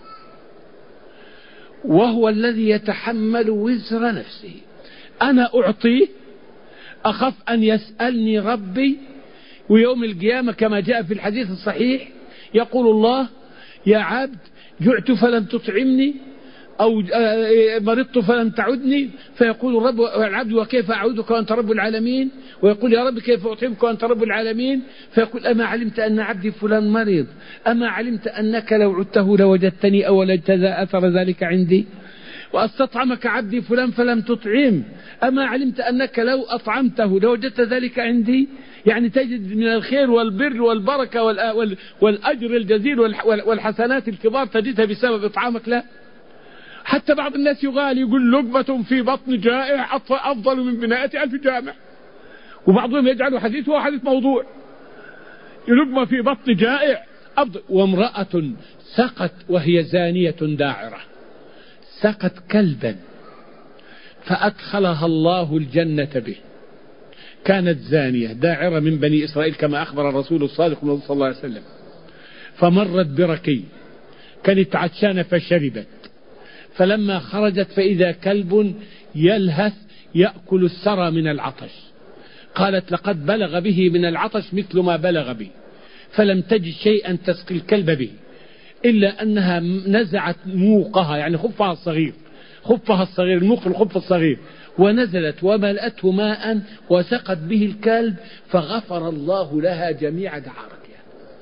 وهو الذي يتحمل وزر نفسه. أنا أعطيه، أخف أن يسألني ربي، ويوم القيامة كما جاء في الحديث الصحيح يقول الله: يا عبد جعت فلم تطعمني، أو مرضت فلم تعدني، فيقول الرب العبد: وكيف أعودك وأنت رب العالمين؟ ويقول: يا رب كيف أطعمك وأنت رب العالمين؟ فيقول: أما علمت أن عبدي فلان مريض؟ أما علمت أنك لو عدته لوجدتني أو وجدت أثر ذلك عندي؟ وأستطعمك عبدي فلان فلم تطعم، أما علمت أنك لو أطعمته لوجدت ذلك عندي؟ يعني تجد من الخير والبر والبركة والأجر الجزيل والحسنات الكبار تجدها بسبب إطعامك. لا، حتى بعض الناس يغالي يقول: لقمة في بطن جائع أفضل من بناءة ألف جامع، وبعضهم يجعل حديثه حديث موضوع. لقمة في بطن جائع أفضل. وامرأة سقت وهي زانية داعرة، سقت كلبا فأدخلها الله الجنة به، كانت زانية داعرة من بني إسرائيل كما أخبر الرسول الصادق صلى الله عليه وسلم، فمرت بركي، كانت عطشانة فشربت، فلما خرجت فإذا كلب يلهث يأكل الثرى من العطش، قالت: لقد بلغ به من العطش مثل ما بلغ به، فلم تجد شيئا تسقي الكلب به إلا أنها نزعت موقها، يعني خفها الصغير، خفها الصغير الموق الخف الصغير، ونزلت وملأته ماء وسقت به الكلب، فغفر الله لها جميع دعارتها.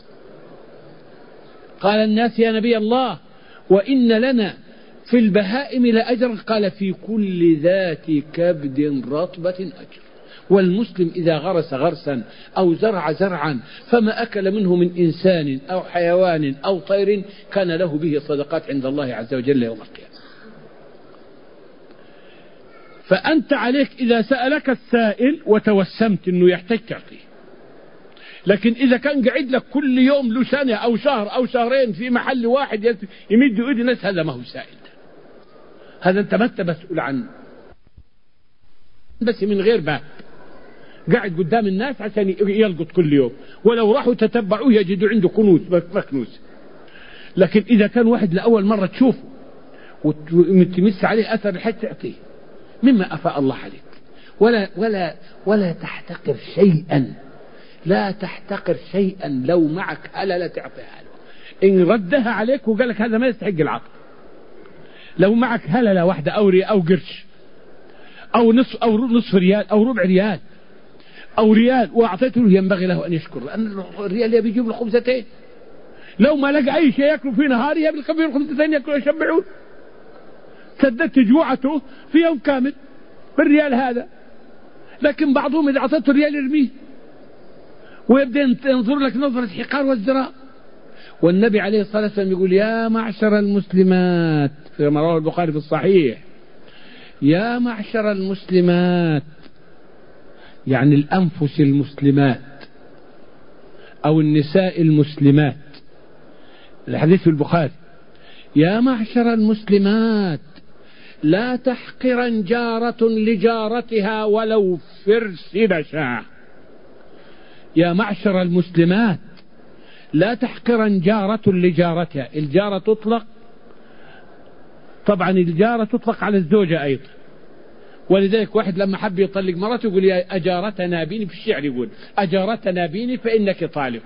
قال الناس: يا نبي الله، وإن لنا في البهائم لأجر؟ قال: في كل ذات كبد رطبة أجر. والمسلم إذا غرس غرسا أو زرع زرعا فما أكل منه من إنسان أو حيوان أو طير كان له به صدقات عند الله عز وجل يوم القيامة. فأنت عليك إذا سألك السائل وتوسمت أنه يحتاج تعطيه، لكن إذا كان قاعد لك كل يوم له سنة أو شهر أو شهرين في محل واحد يمد يؤيد الناس، هذا ما هو سائل، هذا أنت ما أنت مسؤول عنه، بس من غير باب قاعد قدام الناس عشان يلقط كل يوم، ولو راحوا تتبعوه يجدوا عنده كنوز مكنوز. لكن إذا كان واحد لأول مرة تشوفه وتمس عليه أثر الحج تعطيه مما أفاء الله عليك، ولا ولا ولا تحتقر شيئا، لا تحتقر شيئا، لو معك هللة تعطيها له، إن ردها عليك وقال لك هذا ما يستحق العطف، لو معك هللة واحدة أو ريال أو قرش أو نصف أو نصف ريال أو ربع ريال أو ريال وأعطيته له، ينبغي له أن يشكر، لأن الريال يبي يجيب له خبزتين، لو ما لقى أي شيء يأكل في نهار يبي الخبير خبزتين يأكل يشبعون، سددت جوعته في يوم كامل بالريال هذا. لكن بعضهم إذا أعطيته ريال يرميه ويبدأ ينظر لك نظرة حقار وازدراء. والنبي عليه الصلاة والسلام يقول: يا معشر المسلمات، فيما رواه البخاري في الصحيح: يا معشر المسلمات، يعني الأنفس المسلمات أو النساء المسلمات، الحديث في البخاري: يا معشر المسلمات لا تحقرن جارة لجارتها ولو فرس نشاة. يا معشر المسلمات لا تحقرن جارة لجارتها. الجارة تطلق طبعا، الجارة تطلق على الزوجة أيضا، ولذلك واحد لما حب يطلق مرته يقول: يا أجارتنا بيني، في الشعر يقول: أجارتنا بيني فإنك طالق.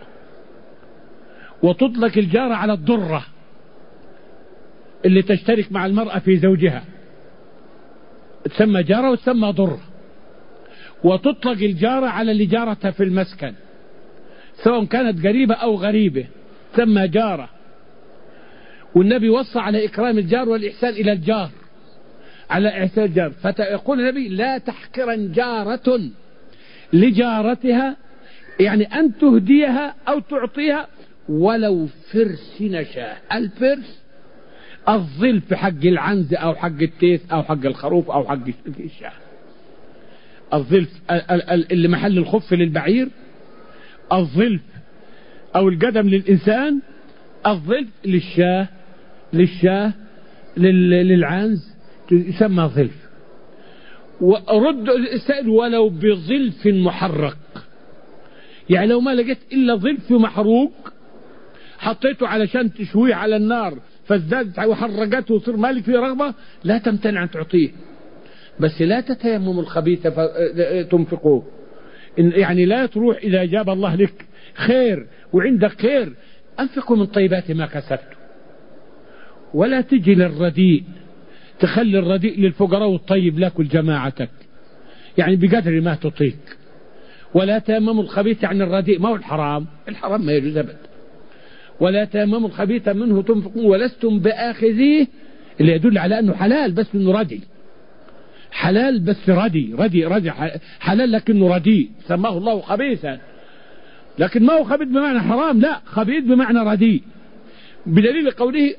وتطلق الجارة على الضرة اللي تشترك مع المرأة في زوجها، تسمى جارة وتسمى ضرة. وتطلق الجارة على اللي جارتها في المسكن، سواء كانت قريبة أو غريبة، تسمى جارة. والنبي وصى على إكرام الجار والإحسان إلى الجار، على إحسان الجار. فيقول النبي: لا تحقرن جارة لجارتها، يعني أن تهديها أو تعطيها ولو فرس نشاه. الفرس الظل في حق العنز أو حق التيس أو حق الخروف أو حق الشاه، الظل اللي محل الخف للبعير، الظل أو القدم للإنسان، الظل للشاه للشاه للعنز يسمى ظلف. ورد السائل ولو بظلف محرق، يعني لو ما لقيت إلا ظلف محروق حطيته علشان تشويه على النار فازدادت وحرقته وصير مالك فيه رغبة، لا تمتنع أن تعطيه، بس لا تتيمم الخبيث تنفقوه. يعني لا تروح إذا جاب الله لك خير وعندك خير أنفقوا من طيبات ما كسبت، ولا تجي للرديء تخلي الرديء للفقراء والطيب لكل جماعتك، يعني بقدر ما تطيق. ولا تيمموا الخبيث، يعني الرديء ما هو الحرام، الحرام ما يجوز أبدا. ولا تيمموا الخبيث منه تنفقون ولستم بآخذيه، اللي يدل على أنه حلال بس أنه ردي، حلال بس ردي ردي ردي حلال لكنه ردي، سماه الله خبيثا، لكن ما هو خبيث بمعنى حرام، لا، خبيث بمعنى ردي، بدليل قوله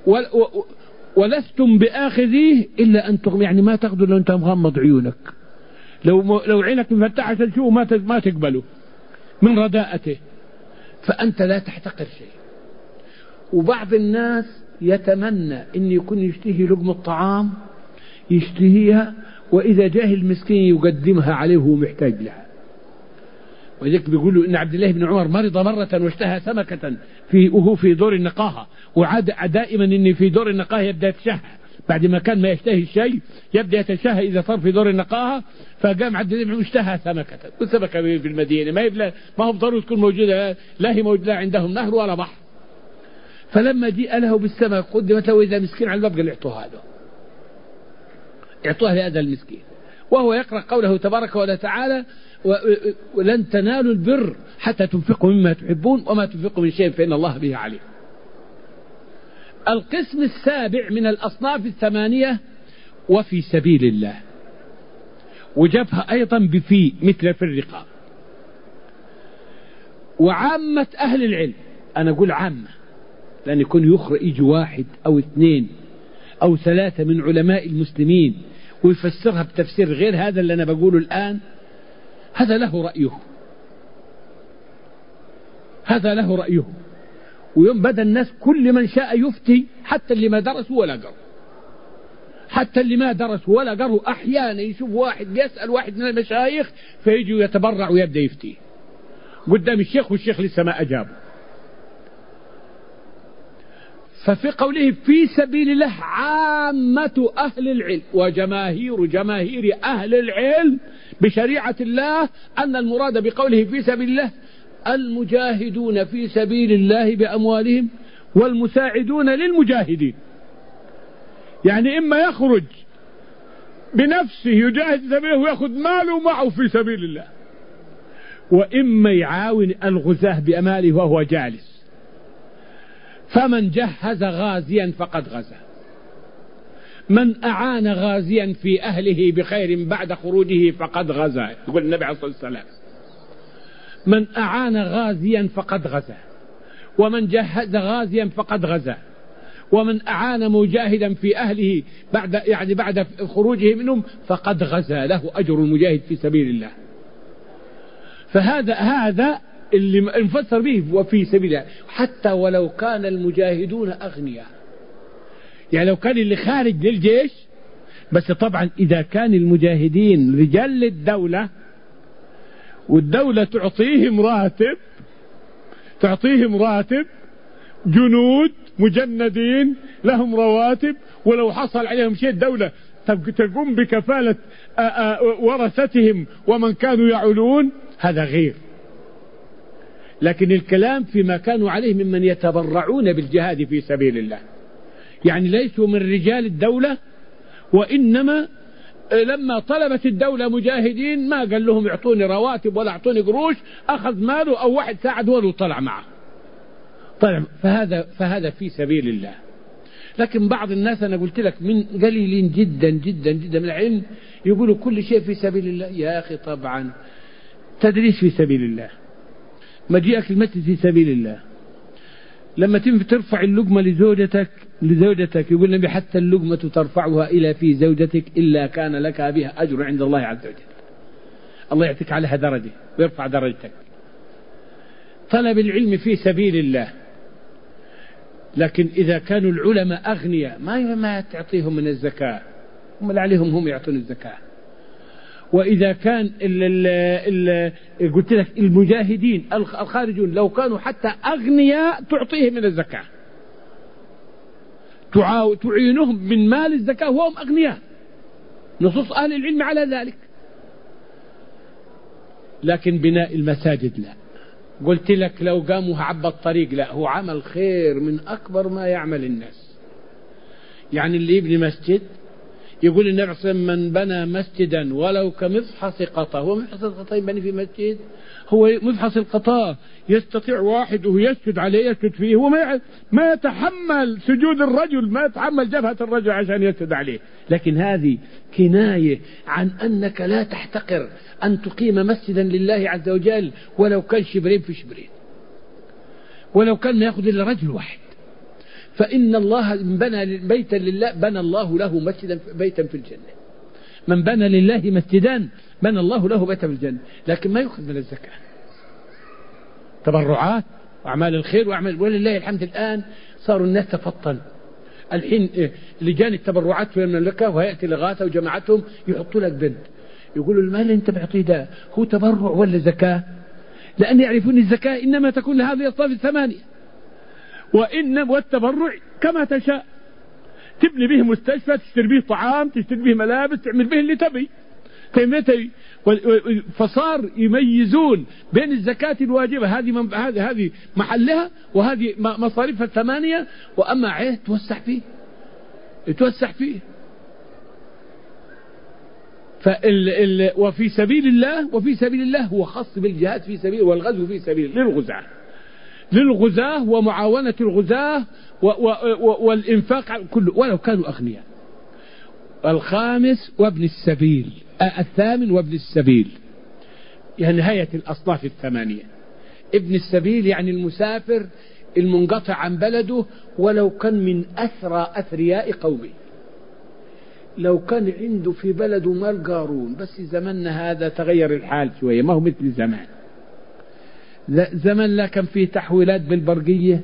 ولستم بآخذيه إلا أن تغم، يعني ما تاخذوا لو أنت مغمض عيونك، لو لو عينك مفتحة تشوفه ما ما تقبله من رداءته، فأنت لا تحتقر شيء. وبعض الناس يتمنى أن يكون يشتهي لقمة طعام يشتهيها، وإذا جاه المسكين يقدمها عليه وهو محتاج لها. وذلك بيقولوا إن عبد الله بن عمر مرض مرة واشتهى سمكة في وهو في دور النقاهة، وعاد دائما إن في دور النقاهة يبدأ يتشهى بعد ما كان ما يشتهي الشيء يبدأ يتشهى إذا صار في دور النقاهة. فقام عبد الله بن عمر اشتهى سمكة، والسمكة في المدينة ما يبلا ما هو ضروري تكون موجودة، لا هي موجودة عندهم نهر ولا بحر. فلما جاء له بالسمك قدمت له إذا مسكين على الباب قال اعطوها له، اعطوها لهذا المسكين، وهو يقرأ قوله تبارك وتعالى ولن تنالوا البر حتى تنفقوا مما تحبون وما تنفقوا من شيء فإن الله به عليم. القسم السابع من الأصناف الثمانية وفي سبيل الله، وجبها أيضا بفي مثل في الرقاب. وعامة أهل العلم، أنا أقول عامة لأن يكون يخرج واحد أو اثنين أو ثلاثة من علماء المسلمين ويفسرها بتفسير غير هذا اللي أنا بقوله الآن، هذا له رأيه، هذا له رأيه. ويوم بدأ الناس كل من شاء يفتي، حتى اللي ما درسوا ولا قروا، حتى اللي ما درسوا ولا قروا أحيانا يشوف واحد بيسأل واحد من المشايخ فيجي يتبرع ويبدأ يفتي قدام الشيخ والشيخ لسه ما أجابه. ففي قوله في سبيل الله عامة أهل العلم وجماهير جماهير أهل العلم بشريعة الله أن المراد بقوله في سبيل الله المجاهدون في سبيل الله بأموالهم والمساعدون للمجاهدين، يعني إما يخرج بنفسه يجاهد في سبيله ويأخذ ماله معه في سبيل الله، وإما يعاون الغزاة بأماله وهو جالس. فمن جهز غازيا فقد غزا، من أعان غازيا في أهله بخير بعد خروجه فقد غزا، يقول النبي عليه الصلاة والسلام من أعان غازيا فقد غزا، ومن جهز غازيا فقد غزا، ومن أعان مجاهدا في أهله بعد يعني بعد خروجه منهم فقد غزا، له أجر المجاهد في سبيل الله. فهذا هذا اللي نفسر به وفي سبيل الله، حتى ولو كان المجاهدون أغنياء، يعني لو كان اللي خارج للجيش، بس طبعا إذا كان المجاهدين رجال للدولة والدولة تعطيهم راتب، تعطيهم راتب، جنود مجندين لهم رواتب، ولو حصل عليهم شيء الدولة تقوم بكفالة ورثتهم ومن كانوا يعولون، هذا غير. لكن الكلام فيما كانوا عليه ممن يتبرعون بالجهاد في سبيل الله، يعني ليسوا من رجال الدولة، وإنما لما طلبت الدولة مجاهدين ما قال لهم اعطوني رواتب ولا اعطوني قروش، أخذ ماله أو واحد ساعد ولو طلع معه طلع، فهذا فهذا في سبيل الله. لكن بعض الناس أنا قلت لك من قليلين جدا جدا جدا من العلم يقولوا كل شيء في سبيل الله. يا أخي طبعا تدريس في سبيل الله، مجيئك المسجد في سبيل الله، لما ترفع اللقمة لزوجتك لزوجتك يقول النبي حتى اللقمة ترفعها إلى في زوجتك إلا كان لك بها أجر عند الله عز وجل، الله يعطيك عليها درجة ويرفع درجتك. طلب العلم في سبيل الله، لكن إذا كانوا العلماء أغنياء ما ما تعطيهم من الزكاة، هم اللي عليهم هم يعطون الزكاة. وإذا كان ال ال ال قلت لك المجاهدين الخارجون لو كانوا حتى أغنياء تعطيهم من الزكاة، تعينهم من مال الزكاة وهم أغنياء، نصوص أهل العلم على ذلك. لكن بناء المساجد لا. قلت لك لو قاموا عبى الطريق، لا، هو عمل خير من أكبر ما يعمل الناس. يعني اللي يبني مسجد يقول النبي صلى الله عليه وسلم من بنى مسجدا ولو كمفحص قطا، هو مفحص القطا يبني في مسجد؟ هو مفحص القطا يستطيع واحد وهو يسجد عليه يسجد فيه، هو ما ما يتحمل سجود الرجل، ما يتحمل جبهة الرجل عشان يسجد عليه. لكن هذه كناية عن أنك لا تحتقر أن تقيم مسجدا لله عز وجل ولو كان شبرين في شبرين، ولو كان ما يأخذ إلا رجل واحد. فإن الله من بنى بيتا لله بنى الله له مسجدا بيتا في الجنة. من بنى لله مسجدا بنى الله له بيتا في الجنة، لكن ما يأخذ من الزكاة. تبرعات وأعمال الخير وأعمال، ولله الحمد الآن صاروا الناس تفطن. الحين لجان التبرعات في المملكة وهيئة الإغاثة وجماعتهم يحطوا لك بند، يقولوا المال اللي انت بتعطيه ده هو تبرع ولا زكاة؟ لأن يعرفون الزكاة إنما تكون لهذه الأصناف الثمانية، وإن والتبرع كما تشاء، تبني به مستشفى، تشتري به طعام، تشتري به ملابس، تعمل به اللي تبي. فصار يميزون بين الزكاة الواجبة هذه هذه هذه محلها وهذه مصاريفها الثمانية، وأما عيه توسع فيه توسع فيه. فال ال وفي سبيل الله وفي سبيل الله هو خاص بالجهاد في سبيل والغزو في سبيل للغزاة للغزاة ومعاونة الغزاة والإنفاق على كله ولو كانوا أغنياء. الخامس وابن السبيل، الثامن وابن السبيل، يعني نهاية الأصناف الثمانية. ابن السبيل يعني المسافر المنقطع عن بلده ولو كان من أثرى أثرياء قومه، لو كان عنده في بلده مال قارون، بس زمننا هذا تغير الحال شوية، ما هو مثل زمان. زمن لا كان فيه تحويلات بالبرقية،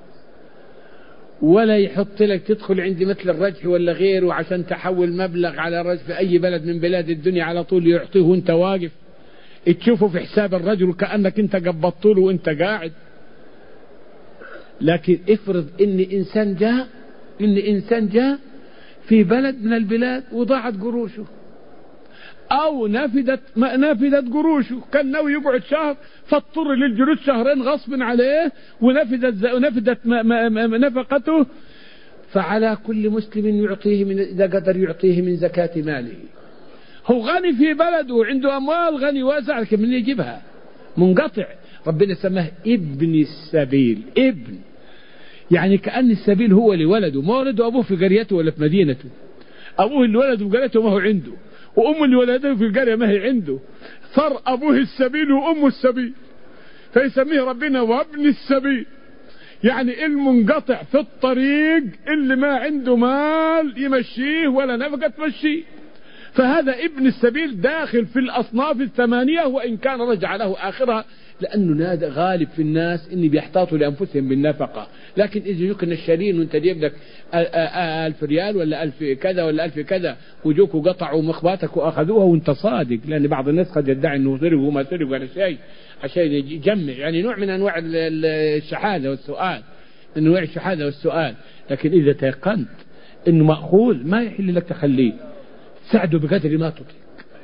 ولا يحط لك تدخل عندي مثل الرجح ولا غيره عشان تحول مبلغ على الرجح في أي بلد من بلاد الدنيا على طول يعطيه وانت واقف، تشوفه في حساب الرجل كأنك انت قبضت له وانت قاعد. لكن افرض ان انسان جاء ان انسان جاء في بلد من البلاد وضاعت قروشه، او نفدت نفدت قروشه، كان ناوي يقعد شهر فاضطر للجلوس شهرين غصب عليه ونفدت ونفدت نفقته. فعلى كل مسلم يعطيه من إذا قدر يعطيه من زكاة ماله. هو غني في بلده وعنده أموال غني واسع، لكن من يجيبها؟ منقطع. ربنا سماه ابن السبيل، ابن يعني كأن السبيل هو لولده، ما ولده أبوه في قريته ولا في مدينته، أبوه اللي ولده في قريته ما هو عنده، وأمه اللي ولده في القرية ما هي عنده، صار أبوه السبيل وأمه السبيل، فيسميه ربنا وابن السبيل، يعني المنقطع في الطريق اللي ما عنده مال يمشيه ولا نفقة تمشيه. فهذا ابن السبيل داخل في الأصناف الثمانية، وإن كان رجع له آخرها، لأنه نادى غالب في الناس إني بيحتاطوا لأنفسهم بالنفقة. لكن إذا يجوك النشالين وانت جيب لك ألف ريال ولا ألف كذا ولا ألف كذا وجوك وقطعوا مخباتك وأخذوها وانت صادق، لأن بعض الناس قد يدعي أنه سرق وما سرق ولا شيء عشان يجمع، يعني نوع من أنواع الشحاذة والسؤال، من أنواع الشحاذة والسؤال. لكن إذا تيقنت أنه مأخوذ ما يحل لك تخليه، ساعده بقدر ما تطيق،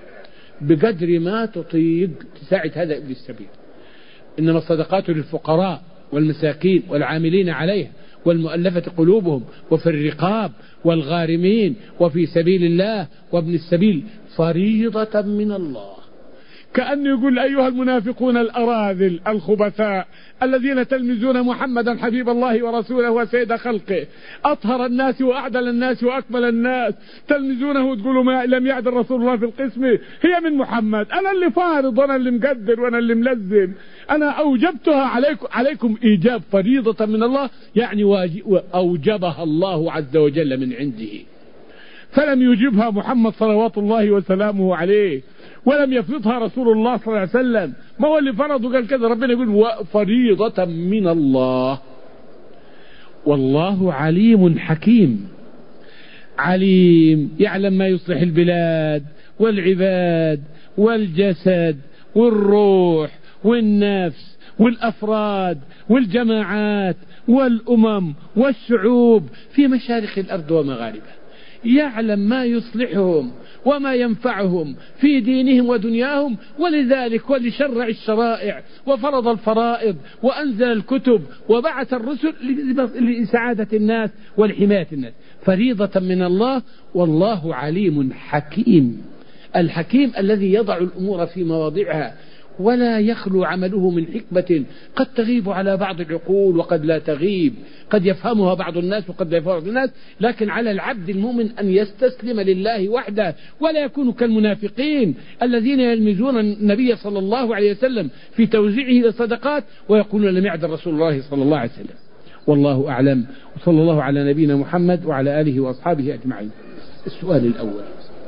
بقدر ما تطيق تساعد هذا ابن السبيل. إنما الصدقات للفقراء والمساكين والعاملين عليها والمؤلفة قلوبهم وفي الرقاب والغارمين وفي سبيل الله وابن السبيل فريضة من الله. كأنه يقول أيها المنافقون الأراذل الخبثاء الذين تلمزون محمدا حبيب الله ورسوله وسيد خلقه أطهر الناس وأعدل الناس وأكمل الناس، تلمزونه وتقولوا ما لم يعدل رسول الله في القسم، هي من محمد، أنا اللي فارض وأنا اللي مقدر وأنا اللي ملزم، أنا أوجبتها عليكم عليكم إيجاب فريضة من الله، يعني أوجبها الله عز وجل من عنده، فلم يجبها محمد صلوات الله وسلامه عليه، ولم يفرضها رسول الله صلى الله عليه وسلم، ما هو اللي فرض وقال كذا، ربنا يقول فريضة من الله والله عليم حكيم. عليم، يعلم ما يصلح البلاد والعباد والجسد والروح والنفس والأفراد والجماعات والأمم والشعوب في مشارق الأرض ومغاربها، يعلم ما يصلحهم وما ينفعهم في دينهم ودنياهم، ولذلك ولشرع الشرائع وفرض الفرائض وأنزل الكتب وبعث الرسل لسعادة الناس ولحماية الناس، فريضة من الله. والله عليم حكيم، الحكيم الذي يضع الأمور في مواضعها ولا يخلو عمله من حكمة قد تغيب على بعض العقول وقد لا تغيب، قد يفهمها بعض الناس وقد لا يفهمها بعض الناس، لكن على العبد المؤمن أن يستسلم لله وحده ولا يكون كالمنافقين الذين يلمزون النبي صلى الله عليه وسلم في توزيعه للصدقات ويقولون لم يعدل رسول الله صلى الله عليه وسلم. والله أعلم، وصلى الله على نبينا محمد وعلى آله وأصحابه أجمعين. السؤال الأول،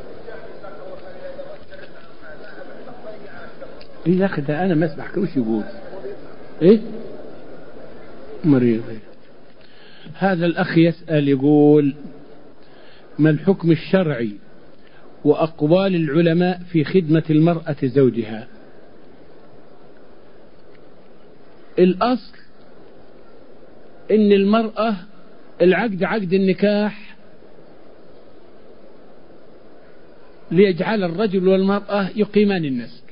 إيه يا أخي ده أنا ما أسمعك وش يقول إيه مريض. هذا الأخ يسأل يقول: ما الحكم الشرعي وأقوال العلماء في خدمة المرأة زوجها؟ الأصل إن المرأة العقد عقد النكاح ليجعل الرجل والمرأة يقيمان النسل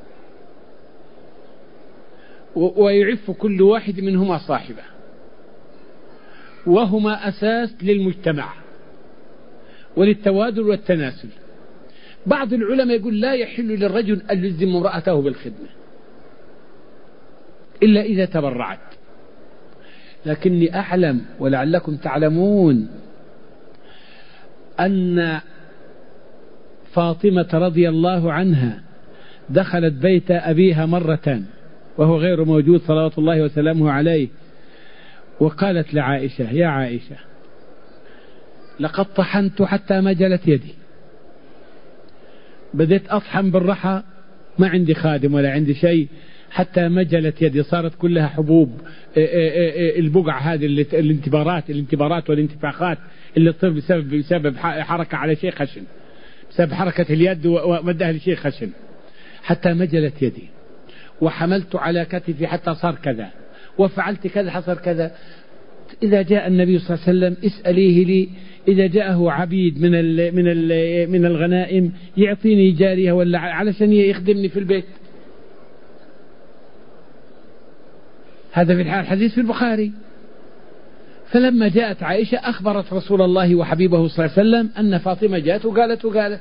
ويعف كل واحد منهما صاحبه، وهما أساس للمجتمع وللتوادل والتناسل. بعض العلماء يقول لا يحل للرجل أن يلزم امرأته بالخدمة إلا إذا تبرعت، لكني أعلم ولعلكم تعلمون أن فاطمة رضي الله عنها دخلت بيت أبيها مرة وهو غير موجود صلوات الله وسلامه عليه، وقالت لعائشة: يا عائشة، لقد طحنت حتى مجلت يدي، بديت أطحن بالرحى، ما عندي خادم ولا عندي شيء، حتى مجلت يدي، صارت كلها حبوب البقع هذه الانتبارات الانتبارات والانتفاخات اللي تصير بسبب بسبب حركة على شيء خشن، بسبب حركة اليد ومدها لشيء خشن، حتى مجلت يدي، وحملت على كتفي حتى صار كذا، وفعلت كذا حصل كذا. إذا جاء النبي صلى الله عليه وسلم اسأليه لي، إذا جاءه عبيد من ال من ال من الغنائم يعطيني جارية ولا علشان يخدمني في البيت. هذا في الحال الحديث في البخاري. فلما جاءت عائشة أخبرت رسول الله وحبيبه صلى الله عليه وسلم أن فاطمة جاءت وقالت وقالت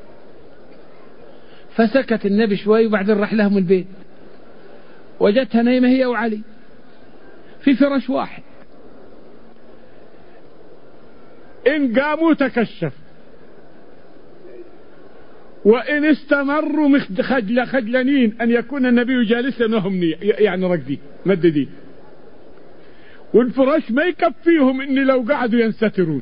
فسكت النبي شوي، وبعدين راح لهم البيت، وجدتها نايمة هي وعلي في فراش واحد، إن قاموا تكشف وإن استمروا خجل خجلانين أن يكون النبي جالسا وهم يعني رقدين مددين، والفراش ما يكفيهم إن لو قعدوا ينسترون،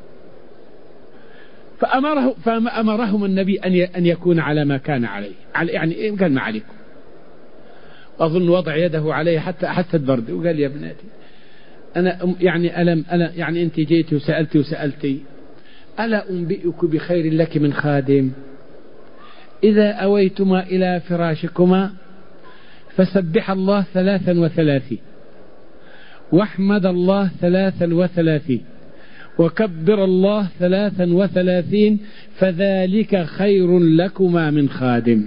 فأمره فأمرهم النبي أن يكون على ما كان عليه، يعني قال ما عليكم، أظن وضع يده عليه حتى حتى البرد، وقال: يا ابنتي أنا يعني ألم أنا يعني أنت جيتي وسألتي وسألتي، ألا أنبئك بخير لك من خادم؟ إذا أويتما إلى فراشكما فسبح الله ثلاثا وثلاثين، واحمد الله ثلاثا وثلاثين، وكبر الله ثلاثا وثلاثين، فذلك خير لكما من خادم.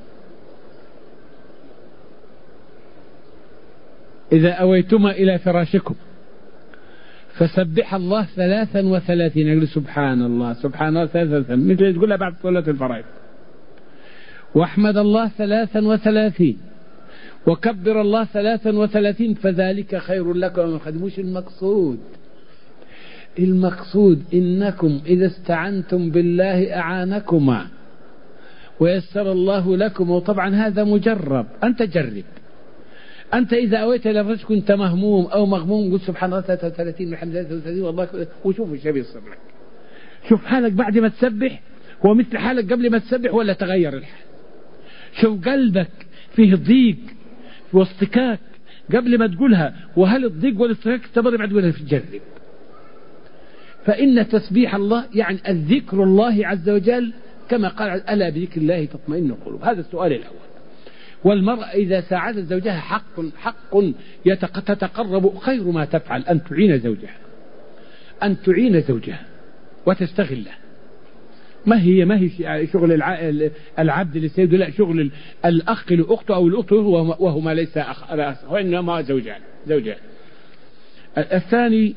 إذا أويتما إلى فراشكم فسبح الله ثلاثا وثلاثين، يقول سبحان الله سبحان الله ثلاثا وثلاثين، مثل تقولها بعد صلاة الفرائض، واحمد الله ثلاثا وثلاثين، وكبر الله ثلاثا وثلاثين، فذلك خير لكم من خادم. مش المقصود، المقصود إنكم إذا استعنتم بالله أعانكما ويسر الله لكم، وطبعا هذا مجرب، أنت جرب، أنت إذا أويت إلى الرجل كنت مهموم أو مغموم قل سبحان الله ثلاثة وثلاثين والحمد لله ثلاثة وثلاثين والله، وشوف الشيء يصير لك. شوف حالك بعد ما تسبح هو مثل حالك قبل ما تسبح ولا تغير الحال؟ شوف قلبك فيه ضيق واصطكاك قبل ما تقولها، وهل الضيق والاصطكاك استمر بعد ولا تجرب؟ فإن تسبيح الله يعني الذكر الله عز وجل، كما قال ألا بذكر الله تطمئن القلوب. هذا السؤال الأول. والمرأة إذا ساعدت زوجها حق حق تتقرب، خير ما تفعل أن تعين زوجها، أن تعين زوجها وتستغله. ما هي ما هي شغل العبد لسيده، لا، شغل الأخ لأخته أو الأخت وهما ليس أخ وإنما زوجان زوجان. الثاني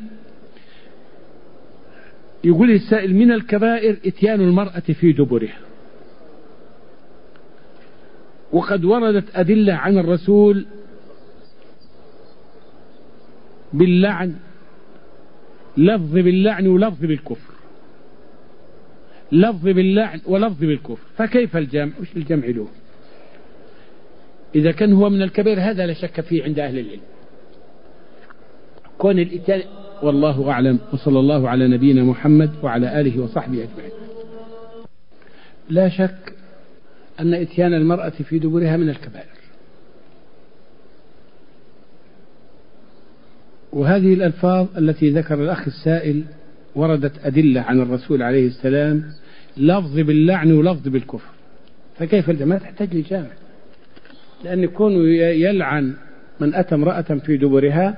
يقول السائل: من الكبائر إتيان المرأة في دبرها، وقد وردت أدلة عن الرسول باللعن، لفظ باللعن ولفظ بالكفر، لفظ باللعن ولفظ بالكفر، فكيف الجمع؟ وش الجمع له؟ إذا كان هو من الكبائر هذا لا شك فيه عند أهل العلم. كون الإتيان، والله أعلم، وصلى الله على نبينا محمد وعلى آله وصحبه أجمعين. لا شك أن إتيان المرأة في دبرها من الكبائر، وهذه الألفاظ التي ذكر الأخ السائل وردت أدلة عن الرسول عليه السلام، لفظ باللعن ولفظ بالكفر، فكيف الجماعة؟ تحتاج لجامع، لأن يكون يلعن من أتى امرأة في دبرها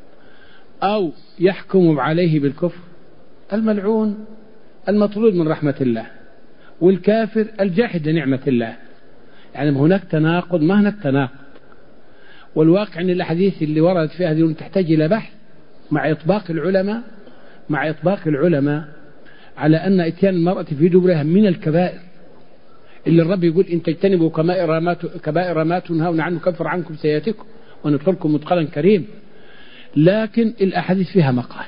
أو يحكم عليه بالكفر، الملعون المطرود من رحمة الله، والكافر الجاحد لنعمة الله. يعني هناك تناقض، ما هناك تناقض. والواقع أن الأحاديث اللي وردت فيها هذه تحتاج إلى بحث مع إطباق العلماء مع إطباق العلماء على أن إتيان المرأة في دبرها من الكبائر، اللي الرب يقول: إن تجتنبوا كبائر ما كبائر ما تنهون عنه كفر عنكم سيئاتكم وندخلكم مدخلا كريم. لكن الأحاديث فيها مقال،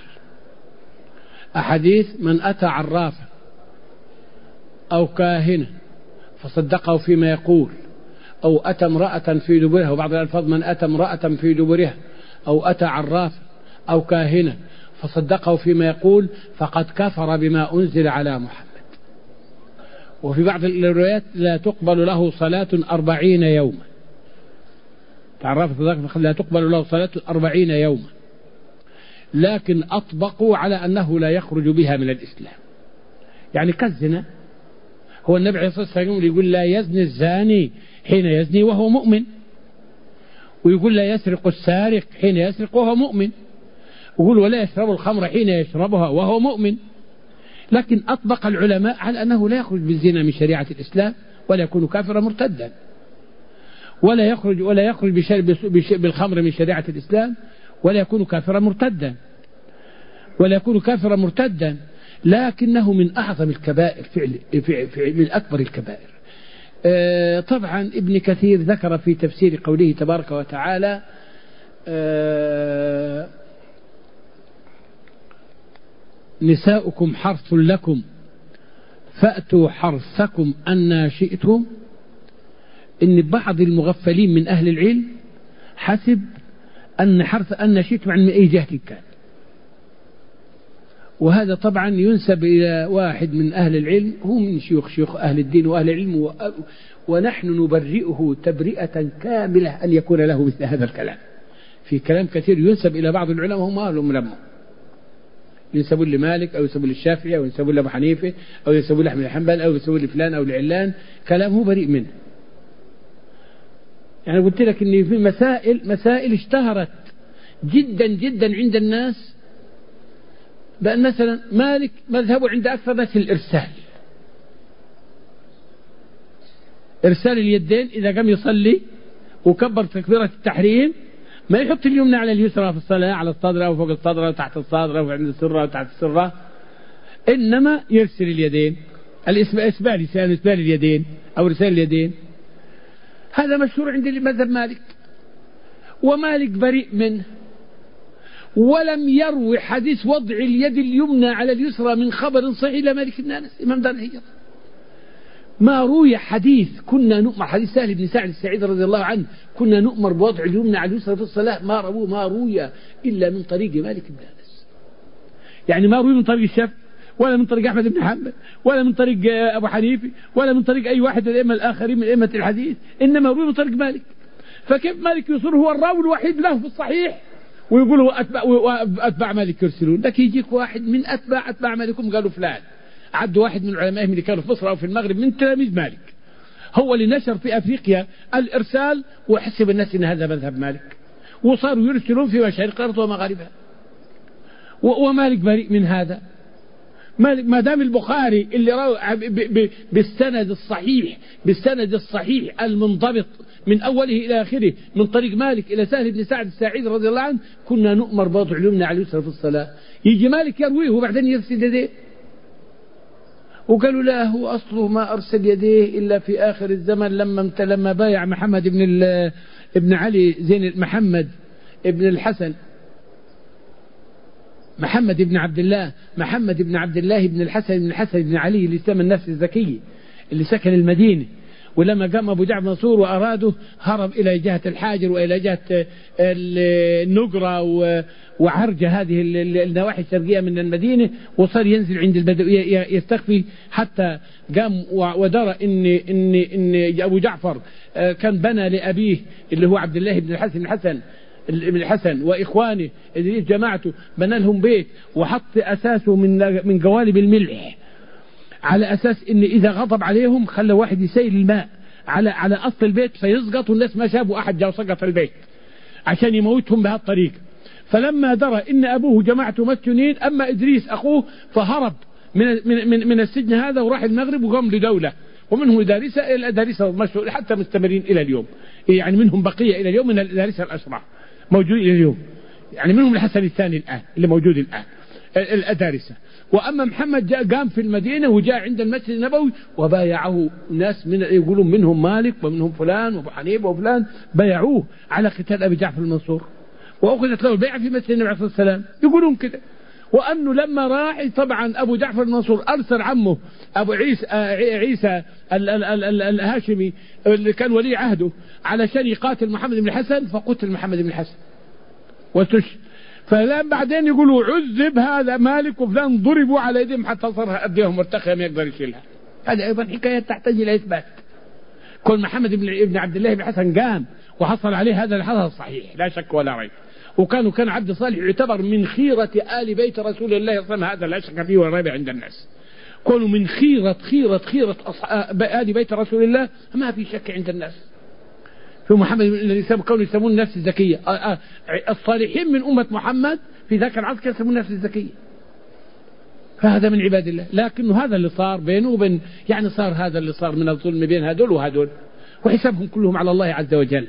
أحاديث: من أتى عرافا أو كاهنا فصدقه فيما يقول، أو أتى امرأة في دبرها، وبعض الألفاظ: من أتى امرأة في دبرها أو أتى عرافا أو كاهنا فصدقه فيما يقول فقد كفر بما أنزل على محمد. وفي بعض الروايات: لا تقبل له صلاة أربعين يوما، تعرف لا تقبل له صلاة أربعين يوما، لكن أطبقوا على أنه لا يخرج بها من الإسلام. يعني كالزنا، هو النبي عليه الصلاة والسلام يقول: لا يزني الزاني حين يزني وهو مؤمن، ويقول: لا يسرق السارق حين يسرق وهو مؤمن، ويقول: ولا يشرب الخمر حين يشربها وهو مؤمن. لكن أطبق العلماء على أنه لا يخرج بالزنا من شريعة الإسلام، ولا يكون كافرا مرتدا، ولا يخرج ولا يخرج بالخمر من شريعة الإسلام، ولا يكون كافرا مرتدا ولا يكون كافرا مرتدا لكنه من أعظم الكبائر، فعل, فعل من أكبر الكبائر. آه طبعا ابن كثير ذكر في تفسير قوله تبارك وتعالى: آه نساؤكم حرث لكم فأتوا حرثكم أن شئتم، إن بعض المغفلين من أهل العلم حسب أن حرث أن شئتم عن أي جهة كان، وهذا طبعا ينسب إلى واحد من أهل العلم، هو من شيوخ شيوخ أهل الدين وأهل العلم، ونحن نبرئه تبرئة كاملة أن يكون له مثل هذا الكلام. في كلام كثير ينسب إلى بعض العلماء هم أهلهم لهم، ينسبون لمالك أو ينسبون للشافعي أو ينسبون لأبو حنيفة أو ينسبون لأحمد بن حنبل أو ينسبون لفلان أو لعلان، كلامه بريء منه. يعني قلت لك إن في مسائل مسائل اشتهرت جدا جدا عند الناس، بأن مثلا مالك مذهبه عند أكثر الناس الإرسال، إرسال اليدين إذا قام يصلي وكبر تكبيرة التحريم ما يحط اليمنى على اليسرى في الصلاة على الصدر أو فوق الصدر أو تحت الصدر أو عند السرة أو تحت السرة، إنما يرسل اليدين، الإسبال لسان إسبال اليدين أو رسال اليدين. هذا مشهور عند مذهب مالك، ومالك بريء منه، ولم يروي حديث وضع اليد اليمنى على اليسرى من خبر صحيح إلى مالك بن أنس إمام دار الهجرة. ما روي حديث كنا نؤمر، حديث سهل بن سعد السعيد رضي الله عنه، كنا نؤمر بوضع اليمنى على اليسرى في الصلاة، ما روى ما روي إلا من طريق مالك بن أنس. يعني ما روي من طريق الشافعي ولا من طريق أحمد بن حنبل ولا من طريق أبو حنيفة ولا من طريق أي واحد من الأئمة الآخرين من أئمة الحديث، إنما روي من طريق مالك. فكيف مالك يصير هو الراوي الوحيد له في الصحيح ويقولوا أتباع, وأتباع مالك يرسلون. لك يجيك واحد من أتباع أتباع مالكم قالوا فلان، عدوا واحد من علمائهم اللي كانوا في مصر أو في المغرب من تلاميذ مالك، هو اللي نشر في أفريقيا الإرسال وحسب الناس أن هذا مذهب مالك، وصاروا يرسلون في مشارق الأرض ومغاربها، ومالك بريء من هذا. ما دام البخاري اللي روى بالسند الصحيح بالسند الصحيح المنضبط من أوله إلى آخره من طريق مالك إلى سهل بن سعد الساعدي رضي الله عنه، كنا نؤمر بوضع علومنا على اليسر في الصلاة. يجي مالك يرويه وبعدين يرسل يديه، وقالوا لا هو أصله ما أرسل يديه إلا في آخر الزمن لما لما بايع محمد بن ابن علي زين محمد ابن الحسن محمد بن عبد الله محمد بن عبد الله بن الحسن بن الحسن بن علي اللي اسمه النفس الزكي اللي سكن المدينة. ولما قام أبو جعفر منصور وأراده هرب إلى جهة الحاجر وإلى جهة النقرة وعرجة، هذه النواحي الشرقية من المدينة، وصار ينزل عند البدو يستخفي، حتى قام ودرى إن إن إن أبو جعفر كان بنى لأبيه اللي هو عبد الله بن الحسن بن الحسن ابن الحسن وإخوانه إدريس جماعته، بنى لهم بيت وحط أساسه من من قوالب الملح، على أساس إن إذا غضب عليهم خلى واحد يسيل الماء على على أصل البيت فيسقط، والناس ما شافوا أحد جاء وسقط البيت عشان يموتهم بهالطريقة. فلما درى إن أبوه جماعته مسجونين، أما إدريس أخوه فهرب من من من, من السجن هذا وراح المغرب وقام لدولة، ومنهم الأدارسة الأدارسة مشهور حتى مستمرين إلى اليوم، يعني منهم بقية إلى اليوم من الأدارسة الأشرار موجود إلى اليوم، يعني منهم الحسن الثاني الآن اللي موجود الآن الأدارسة. وأما محمد جاء قام في المدينة وجاء عند المسجد النبوي وبايعه ناس من يقولون منهم مالك ومنهم فلان وابو حنيفه وفلان، بايعوه على قتال أبي جعفر المنصور، وأخذت له البيعة في مسجد النبي عليه الصلاة والسلام. يقولون كده. وأنه لما راح طبعا أبو جعفر المنصور أرسل عمه أبو عيسى عيسى الهاشمي اللي كان ولي عهده علشان يقاتل محمد بن الحسن، فقتل محمد بن الحسن واستشهد. فلان بعدين يقولوا عذب هذا مالك وفلان ضربوا على يدهم حتى صار أيديهم مرتخية ما يقدر يشيلها. هذه أيضا حكاية تحتاج إلى إثبات. كل محمد بن عبد الله بن الحسن قام وحصل عليه هذا الحدث الصحيح لا شك ولا ريب، وكانوا كان عبد صالح يعتبر من خيرة آل بيت رسول الله صلى الله عليه وسلم، هذا لا شك فيه ولا ريب عند الناس. كانوا من خيرة خيرة خيرة آل بيت رسول الله، ما في شك عند الناس. في محمد الذي كانوا يسمون النفس الزكية، الصالحين من أمة محمد في ذاك العصر كانوا يسمون النفس الزكية، فهذا من عباد الله. لكن هذا اللي صار بينه وبين، يعني صار هذا اللي صار من الظلم بين هذول وهذول، وحسابهم كلهم على الله عز وجل.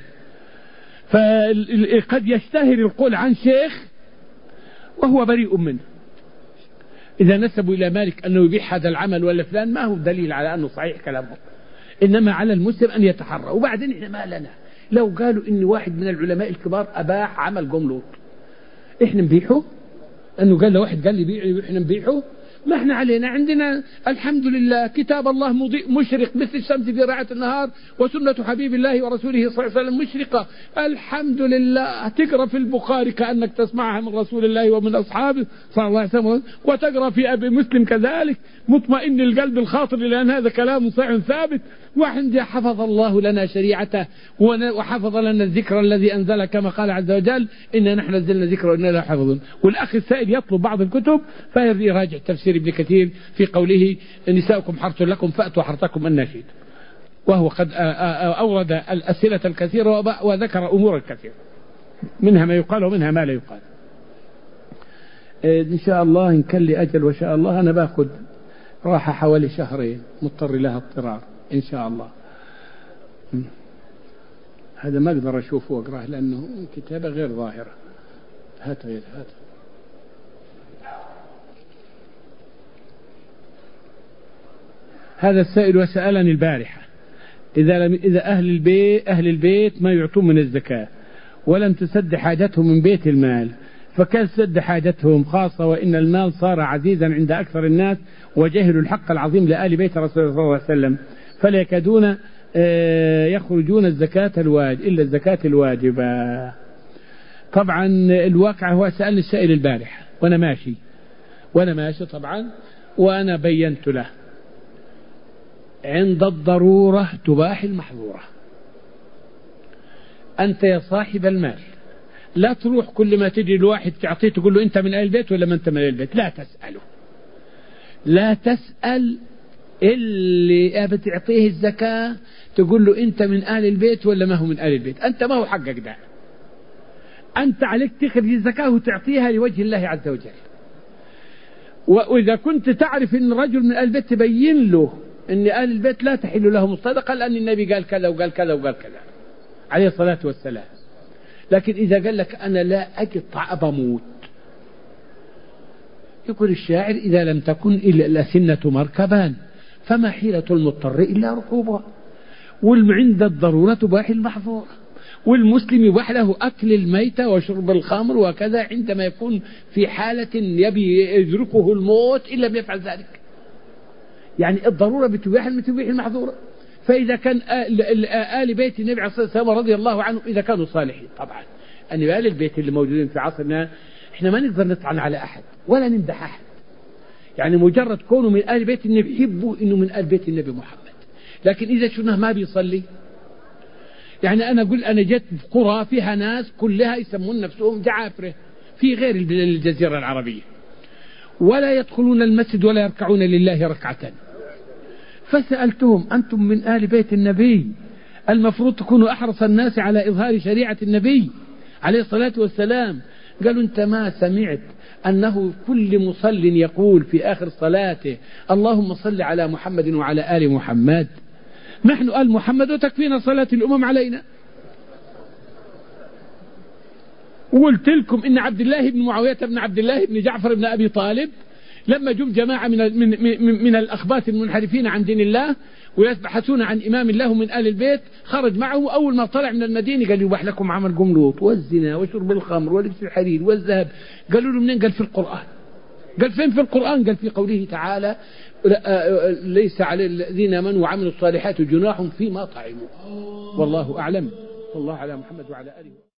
فقد يشتهر القول عن شيخ وهو بريء منه، إذا نسبوا إلى مالك أنه يبيح هذا العمل ولا فلان ما هو دليل على أنه صحيح كلامهم، إنما على المسلم أن يتحرى. وبعدين إحنا ما لنا لو قالوا إن واحد من العلماء الكبار أباح عمل قوم لوط، إحنا نبيحه؟ أنه قال له واحد قال لي بيعه إحنا نبيحه؟ ما احنا علينا، عندنا الحمد لله كتاب الله مضيء مشرق مثل الشمس في رعاية النهار، وسنة حبيب الله ورسوله صلى الله عليه وسلم مشرقة، الحمد لله. تقرأ في البخاري كأنك تسمعها من رسول الله ومن أصحابه صلى الله عليه وسلم، وتقرأ في أبي مسلم كذلك مطمئن القلب الخاطر لأن هذا كلام صحيح ثابت. وعندي حفظ الله لنا شريعته وحفظ لنا الذكر الذي أنزل كما قال عز وجل إنا نحن نزلنا ذكر وإنا له حافظون. والأخ السائل يطلب بعض الكتب فيراجع تفسير ابن كثير في قوله نساؤكم حرث لكم فأتوا حرثكم أن شئتم، وهو قد أورد الأسئلة الكثيرة وذكر أمور كثيرة منها ما يقال ومنها ما لا يقال. إن شاء الله إن كان لي أجل وشاء الله أنا باخذ راحة حوالي شهرين مضطر لها اضطرار إن شاء الله. هذا ما أقدر أشوفه وأقرأه لأنه كتابة غير ظاهرة. هات غير هات. هذا السائل وسألني البارحة إذا لم إذا أهل البيت أهل البيت ما يعطون من الزكاة ولم تسد حاجتهم من بيت المال، فكيف سد حاجتهم، خاصة وإن المال صار عزيزا عند أكثر الناس وجهلوا الحق العظيم لآل بيت رسول الله صلى الله عليه وسلم، فلا يكادون يخرجون الزكاة الواجب إلا الزكاة الواجبة. طبعا الواقع هو سألني السائل البارحة وأنا ماشي وأنا ماشي طبعا وأنا بينت له عند الضرورة تباح المحظورة. أنت يا صاحب المال لا تروح كل ما تجي الواحد تعطيه تقول له أنت من أهل البيت ولا ما أنت من أهل البيت، لا تسأله، لا تسأل. اللي بتعطيه الزكاة تقول له أنت من أهل البيت ولا ما هو من أهل البيت، أنت ما هو حقك ده، أنت عليك تخرج الزكاة وتعطيها لوجه الله عز وجل. وإذا كنت تعرف أن رجل من أهل البيت تبين له أن أهل البيت لا تحل لهم الصدقة لأن النبي قال كذا وقال كذا وقال كذا عليه الصلاة والسلام. لكن إذا قال لك أنا لا أقطع أبموت، يقول الشاعر إذا لم تكن إلا الأسنة مركبان فما حيلة المضطر إلا ركوبها، وعند الضرورة تباح المحظور، والمسلم يباح له أكل الميتة وشرب الخمر وكذا عندما يكون في حالة يبي يدركه الموت إن لم يفعل ذلك. يعني الضرورة بتباح بتبيح المحظورة. فإذا كان آل بيت النبي عليه الصلاة والسلام رضي الله عنه إذا كانوا صالحين، طبعا أن آل البيت اللي موجودين في عصرنا إحنا ما نقدر نطعن على أحد ولا نمدح أحد، يعني مجرد كونه من آل بيت النبي يحبوا إنه من آل بيت النبي محمد. لكن إذا شفناه ما بيصلي، يعني أنا أقول أنا جت في قرى فيها ناس كلها يسمون نفسهم جعافرة في غير الجزيرة العربية، ولا يدخلون المسجد ولا يركعون لله ركعة. فسألتهم أنتم من آل بيت النبي المفروض تكونوا أحرص الناس على إظهار شريعة النبي عليه الصلاة والسلام. قالوا أنت ما سمعت أنه كل مصل يقول في آخر صلاته اللهم صل على محمد وعلى آل محمد، نحن آل محمد وتكفينا صلاة الأمم علينا. وقلت لكم إن عبد الله بن معاوية بن عبد الله بن جعفر بن أبي طالب لما جم جماعة من, من, من, من الأخباث المنحرفين عن دين الله ويبحثون عن إمام الله من آل البيت، خرج معه أول ما طلع من المدينة قال يباح لكم عمل قملوط والزنا وشرب الخمر ولبس الحرير والذهب. قالوا له منين؟ قال في القرآن. قال فين في القرآن؟ قال في قوله تعالى ليس على الذين آمنوا وعملوا الصالحات جناح فيما طعموا. والله أعلم. والله على محمد وعلى آله.